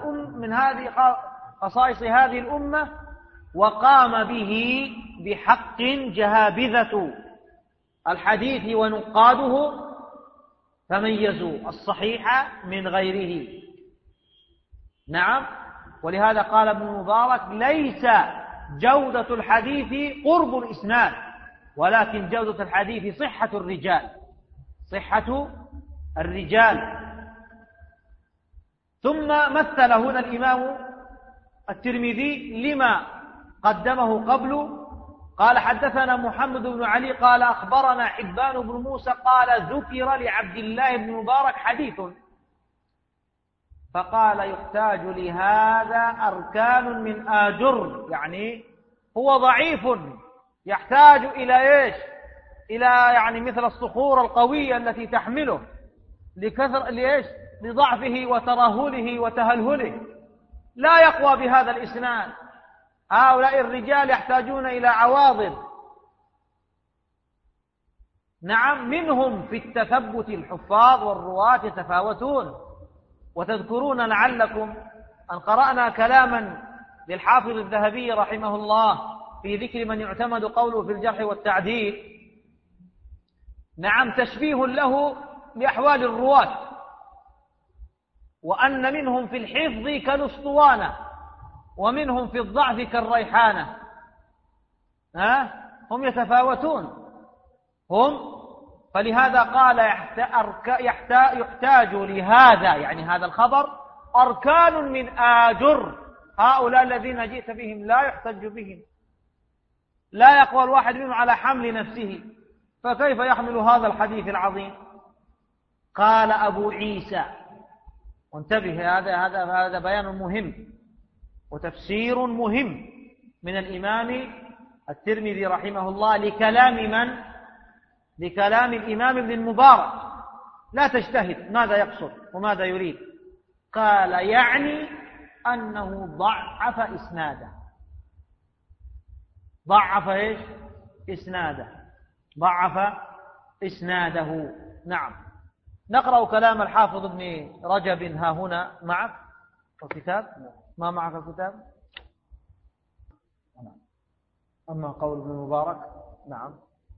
خصائص هذه الأمة، وقام به بحق جهابذة الحديث ونقاده، فميزوا الصحيح من غيره. نعم، ولهذا قال ابن المبارك: ليس جودة الحديث قرب الإسناد، ولكن جودة الحديث صحة الرجال. ثم مثل هنا الإمام الترمذي لما قدمه قبله، قال: حدثنا محمد بن علي قال أخبرنا حبان بن موسى قال ذكر لعبد الله بن مبارك حديث فقال: يحتاج لهذا أركان من آجر، يعني هو ضعيف يحتاج إلى إيش؟ إلى يعني مثل الصخور القوية التي تحمله لضعفه وترهله وتهلهله، لا يقوى بهذا الإسناد. هؤلاء الرجال يحتاجون إلى عواضد. نعم، منهم في التثبت الحفاظ والرواة يتفاوتون. وتذكرون لعلكم أن قرأنا كلاما للحافظ الذهبي رحمه الله في ذكر من يعتمد قوله في الجرح والتعديل. نعم، تشبيه له لأحوال الرواة، وأن منهم في الحفظ كالأسطوانة ومنهم في الضعف كالريحانة. هم يتفاوتون فلهذا قال: يحتاج لهذا، يعني هذا الخبر، أركان من آجر. هؤلاء الذين جئت بهم لا يحتج بهم، لا يقوى الواحد منهم على حمل نفسه، فكيف يحمل هذا الحديث العظيم؟ قال أبو عيسى، وانتبه، هذا بيان مهم وتفسير مهم من الإمام الترمذي رحمه الله لكلام من؟ لكلام الإمام ابن المبارك. لا تجتهد ماذا يقصد وماذا يريد. قال: يعني أنه ضعف إسناده. ضعف إيش؟ إسناده. ضعف إسناده. نعم. نقرأ كلام الحافظ ابن رجب ها هنا معك الكتاب. ما معك الكتاب؟ أما قول ابن المبارك. نعم.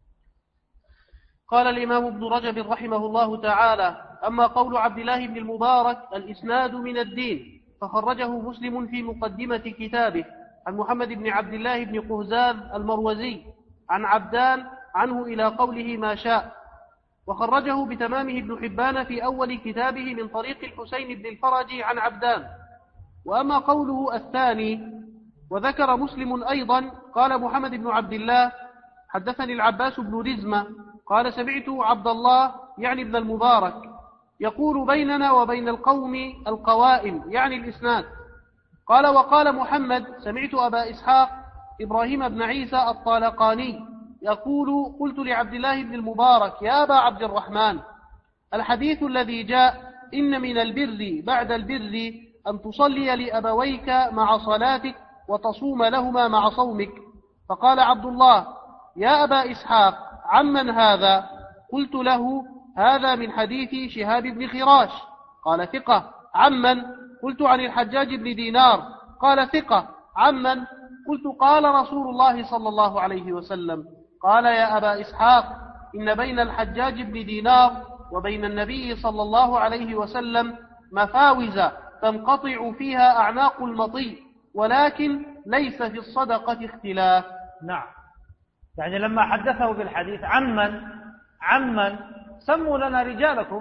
قال الإمام ابن رجب رحمه الله تعالى: أما قول عبد الله بن المبارك الإسناد من الدين، فخرجه مسلم في مقدمة كتابه عن محمد بن عبد الله بن قهزان المروزي عن عبدان عنه إلى قوله ما شاء. وخرجه بتمامه ابن حبان في أول كتابه من طريق الحسين بن الفرج عن عبدان. وأما قوله الثاني وذكر مسلم أيضا قال محمد بن عبد الله حدثني العباس بن رزمة قال سمعت عبد الله يعني ابن المبارك يقول بيننا وبين القوم القوائم يعني الإسناد. قال وقال محمد سمعت أبا إسحاق إبراهيم بن عيسى الطالقاني يقول قلت لعبد الله بن المبارك يا أبا عبد الرحمن الحديث الذي جاء إن من البر بعد البر أن تصلي لأبويك مع صلاتك وتصوم لهما مع صومك. فقال عبد الله يا أبا إسحاق عمن هذا؟ قلت له هذا من حديث شهاب بن خراش. قال ثقة. عمن؟ قلت عن الحجاج بن دينار. قال ثقة. عمن؟ قلت قال رسول الله صلى الله عليه وسلم. قال يا أبا إسحاق إن بين الحجاج بن دينار وبين النبي صلى الله عليه وسلم مفاوز تنقطع فيها أعناق المطي ولكن ليس في الصدقة اختلاف. نعم، يعني لما حدثه بالحديث عمن سموا لنا رجالكم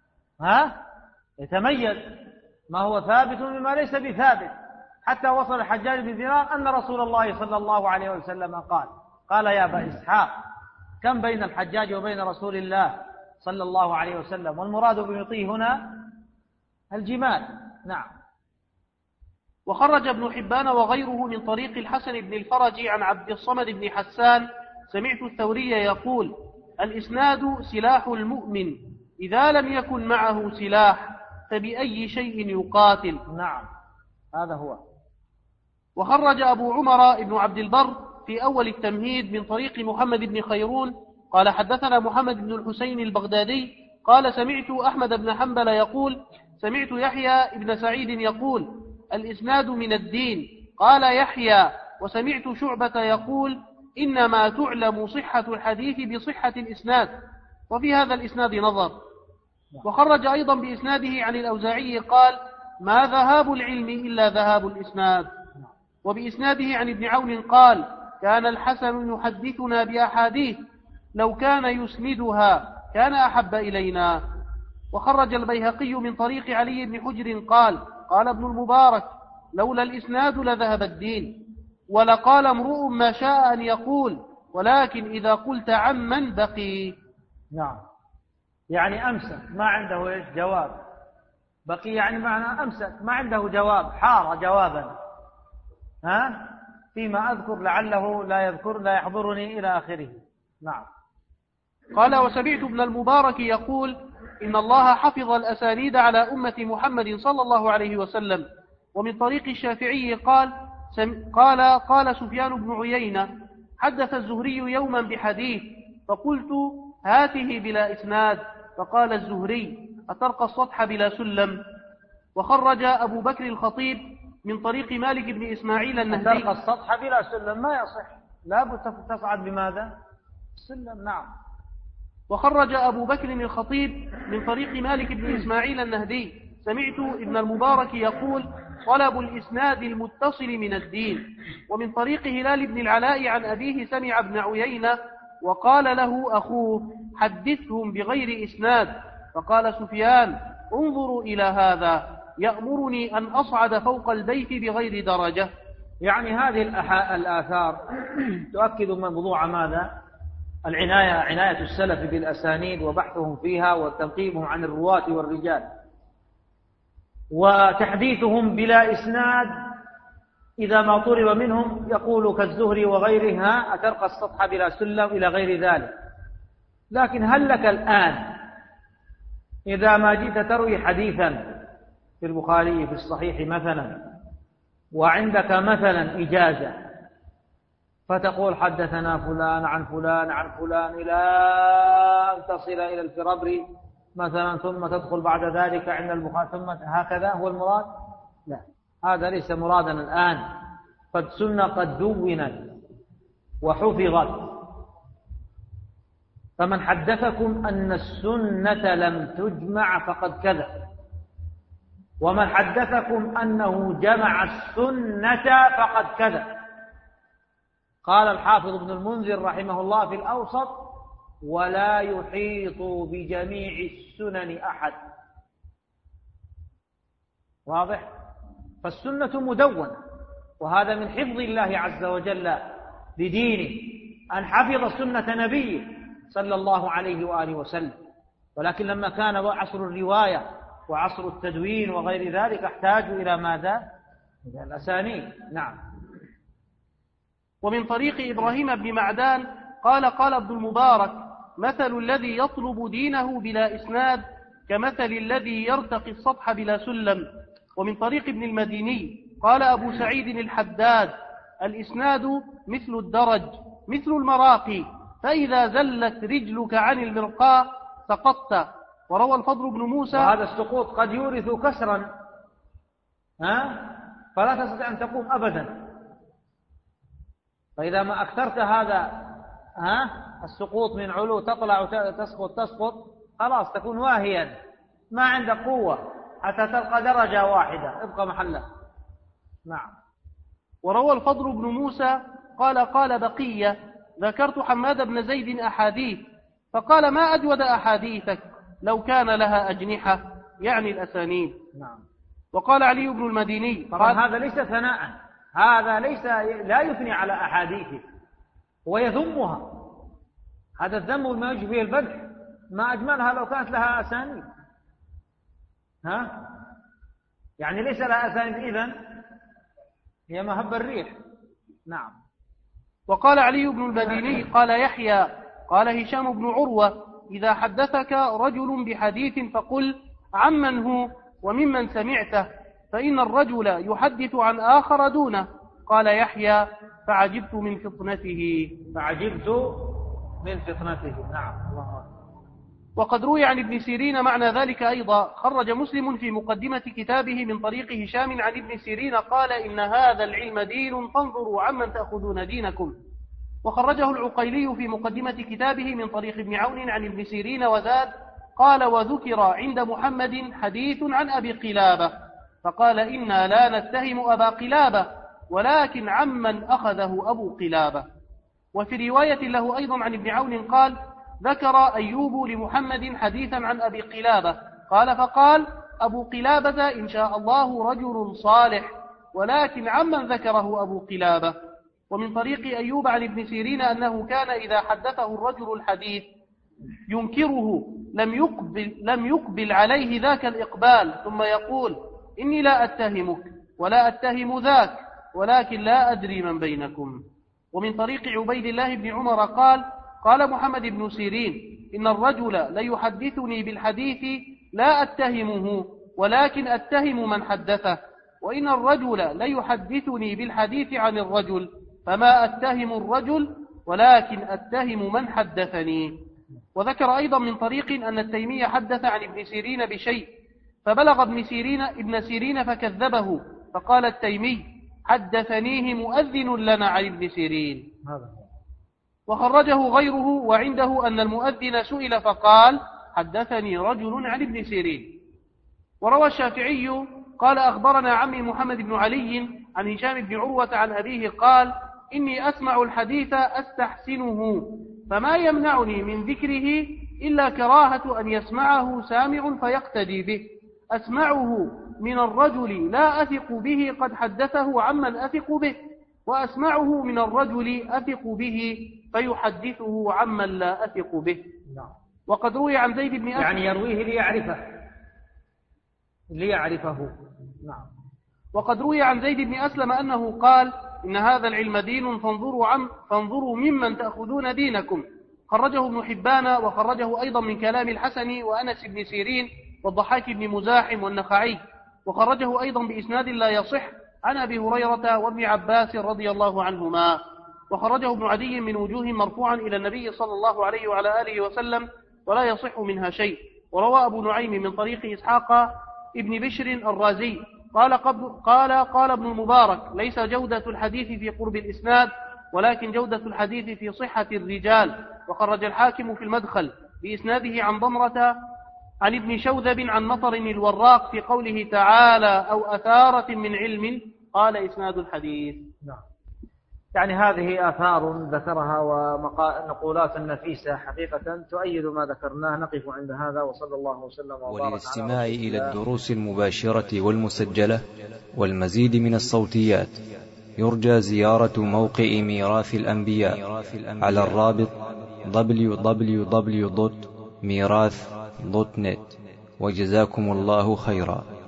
يتميز ما هو ثابت مما ليس بثابت، حتى وصل الحجاج بن دينار أن رسول الله صلى الله عليه وسلم قال يا أبا إسحاق كم بين الحجاج وبين رسول الله صلى الله عليه وسلم، والمراد بمطيه هنا الجمال. نعم. وخرج ابن حبان وغيره من طريق الحسن بن الفرج عن عبد الصمد بن حسان سمعت الثوري يقول الإسناد سلاح المؤمن إذا لم يكن معه سلاح فبأي شيء يقاتل. نعم، هذا هو. وخرج أبو عمر بن عبد البر في أول التمهيد من طريق محمد بن خيرون قال حدثنا محمد بن الحسين البغدادي قال سمعت أحمد بن حنبل يقول سمعت يحيى بن سعيد يقول الإسناد من الدين. قال يحيى وسمعت شعبة يقول إنما تعلم صحة الحديث بصحة الإسناد، وفي هذا الإسناد نظر. وخرج أيضا بإسناده عن الأوزاعي قال ما ذهاب العلم إلا ذهاب الإسناد. وبإسناده عن ابن عون قال كان الحسن يحدثنا بأحاديث لو كان يسندها كان أحب إلينا. وخرج البيهقي من طريق علي بن حجر قال ابن المبارك لولا الإسناد لذهب الدين، ولقال امرؤ ما شاء أن يقول ولكن إذا قلت عمن بقي. نعم، يعني أمسك ما عنده جواب، بقي يعني معنى أمسك ما عنده جواب، حار جوابا فيما أذكر لعله لا يذكر لا يحضرني إلى آخره. نعم. قال وسمعت ابن المبارك يقول إن الله حفظ الأسانيد على أمة محمد صلى الله عليه وسلم. ومن طريق الشافعي قال سفيان بن عيينة حدث الزهري يوما بحديث فقلت هاته بلا إسناد، فقال الزهري أترقى السطح بلا سلم. وخرج أبو بكر الخطيب من طريق مالك بن إسماعيل النهدي أترقى السطح بلا سلم ما يصح، لا بد تصعد بماذا؟ السلم. نعم. وخرج أبو بكر الخطيب من طريق مالك بن إسماعيل النهدي سمعت ابن المبارك يقول طلب الإسناد المتصل من الدين. ومن طريق هلال بن العلاء عن أبيه سمع ابن عيينة وقال له أخوه حدثهم بغير إسناد، فقال سفيان انظروا إلى هذا يأمرني أن أصعد فوق البيت بغير درجة. يعني هذه الآثار تؤكد من موضوع ماذا؟ عناية السلف بالأسانيد وبحثهم فيها وتنقيبهم عن الرواة والرجال، وتحديثهم بلا إسناد إذا ما طلب منهم يقول كالزهري وغيرها أترقى السطح بلا سلم إلى غير ذلك. لكن هل لك الآن إذا ما جئت تروي حديثا في البخاري في الصحيح مثلا وعندك مثلا إجازة فتقول حدثنا فلان عن فلان عن فلان إلى أن تصل إلى الفرابري مثلا ثم تدخل بعد ذلك عند البخاري ثم هكذا هو المراد؟ لا، هذا ليس مرادا الآن. قد سنة قد دونت وحفظت. فمن حدثكم أن السنة لم تجمع فقد كذب، ومن حدثكم أنه جمع السنة فقد كذب. قال الحافظ ابن المنذر رحمه الله في الأوسط: ولا يحيط بجميع السنن أحد. واضح؟ فالسنة مدونة، وهذا من حفظ الله عز وجل لدينه، أن حفظ سنة نبيه صلى الله عليه وآله وسلم. ولكن لما كان عصر الرواية وعصر التدوين وغير ذلك احتاجوا إلى ماذا؟ إلى الأسانيد. نعم. ومن طريق إبراهيم بن معدان قال ابن المبارك: مثل الذي يطلب دينه بلا إسناد كمثل الذي يرتقي السطح بلا سلم. ومن طريق ابن المديني قال أبو سعيد الحداد: الإسناد مثل الدرج مثل المراقي، فإذا زلت رجلك عن المرقاة سقطت. وروى الفضل بن موسى: وهذا السقوط قد يورث كسرا، فلا تستطيع أن تقوم أبدا. فإذا ما أكثرت هذا السقوط من علو، تطلع تسقط، خلاص تكون واهيا، ما عندك قوة حتى تلقى درجة واحدة، ابقى محلك. نعم. وروى الفضل بن موسى قال بقية: ذكرت حماد بن زيد أحاديث، فقال: ما أجود أحاديثك لو كان لها أجنحة، يعني الأسانيد. نعم. وقال علي بن المديني: طبعا هذا ليس ثناء، هذا لا يثني على أحاديثه ويذمها، هذا الذم ما يشبه البدح، ما أجملها لو كانت لها أسانيد. يعني ليس لها أسانيد، إذن هي مهب الريح. نعم. وقال علي بن المديني: قال يحيى: قال هشام بن عروة: إذا حدثك رجل بحديث فقل عمن هو وممن سمعته، فإن الرجل يحدث عن آخر دونه. قال يحيى: فعجبت من فطنته. نعم. الله. وقد روي عن ابن سيرين معنى ذلك أيضا. خرج مسلم في مقدمة كتابه من طريق هشام عن ابن سيرين قال: إن هذا العلم دين، فانظروا عمن تأخذون دينكم. وخرجه العقيلي في مقدمة كتابه من طريق ابن عون عن ابن سيرين وزاد: قال: وذكر عند محمد حديث عن أبي قلابة، فقال: إنا لا نتهم أبا قلابة، ولكن عمن أخذه أبو قلابة. وفي رواية له أيضا عن ابن عون قال: ذكر أيوب لمحمد حديثا عن أبي قلابة، قال: فقال أبو قلابة: إن شاء الله رجل صالح، ولكن عمن ذكره أبو قلابة. ومن طريق أيوب عن ابن سيرين أنه كان إذا حدثه الرجل الحديث ينكره لم يقبل عليه ذاك الإقبال، ثم يقول: إني لا أتهمك ولا أتهم ذاك، ولكن لا أدري من بينكم. ومن طريق عبيد الله بن عمر قال محمد بن سيرين: إن الرجل ليحدثني بالحديث لا أتهمه، ولكن أتهم من حدثه، وإن الرجل ليحدثني بالحديث عن الرجل، فما أتهم الرجل، ولكن أتهم من حدثني. وذكر أيضا من طريق أن التيمي حدث عن ابن سيرين بشيء، فبلغ ابن سيرين فكذبه، فقال التيمي: حدثنيه مؤذن لنا عن ابن سيرين. وخرجه غيره وعنده أن المؤذن سئل فقال: حدثني رجل عن ابن سيرين. وروى الشافعي قال: أخبرنا عمي محمد بن علي عن هشام بن عروة عن أبيه قال: إني أسمع الحديث أستحسنه، فما يمنعني من ذكره إلا كراهة أن يسمعه سامع فيقتدي به. أسمعه من الرجل لا أثق به قد حدثه عمن أثق به، وأسمعه من الرجل أثق به فيحدثه عمن لا أثق به. وقد روي عن زيد بن أسلم، يعني يرويه ليعرفه. نعم. وقد روي عن زيد بن أسلم أنه قال: إن هذا العلم دين، فانظروا ممن تأخذون دينكم. خرجه ابن حبان، وخرجه أيضا من كلام الحسن وأنس بن سيرين والضحاك بن مزاحم والنخعي، وخرجه أيضا بإسناد لا يصح عن أبي هريرة وابن عباس رضي الله عنهما. وخرجه ابن عدي من وجوه مرفوعا إلى النبي صلى الله عليه وعلى آله وسلم، ولا يصح منها شيء. وروى أبو نعيم من طريق إسحاق ابن بشر الرازي قال ابن المبارك: ليس جودة الحديث في قرب الإسناد، ولكن جودة الحديث في صحة الرجال. وخرج الحاكم في المدخل بإسناده عن ضمرة عن ابن شوذب عن مطر الوراق في قوله تعالى: أو أثارة من علم، قال إسناد الحديث. يعني هذه آثار ذكرها ونقولات نفيسة حقيقة تؤيد ما ذكرناه. نقف عند هذا، وصلى الله وسلم وبارك. وللاستماع إلى الدروس المباشرة والمسجلة والمزيد من الصوتيات يرجى زيارة موقع ميراث الأنبياء على الرابط www.mirath.net. وجزاكم الله خيرا.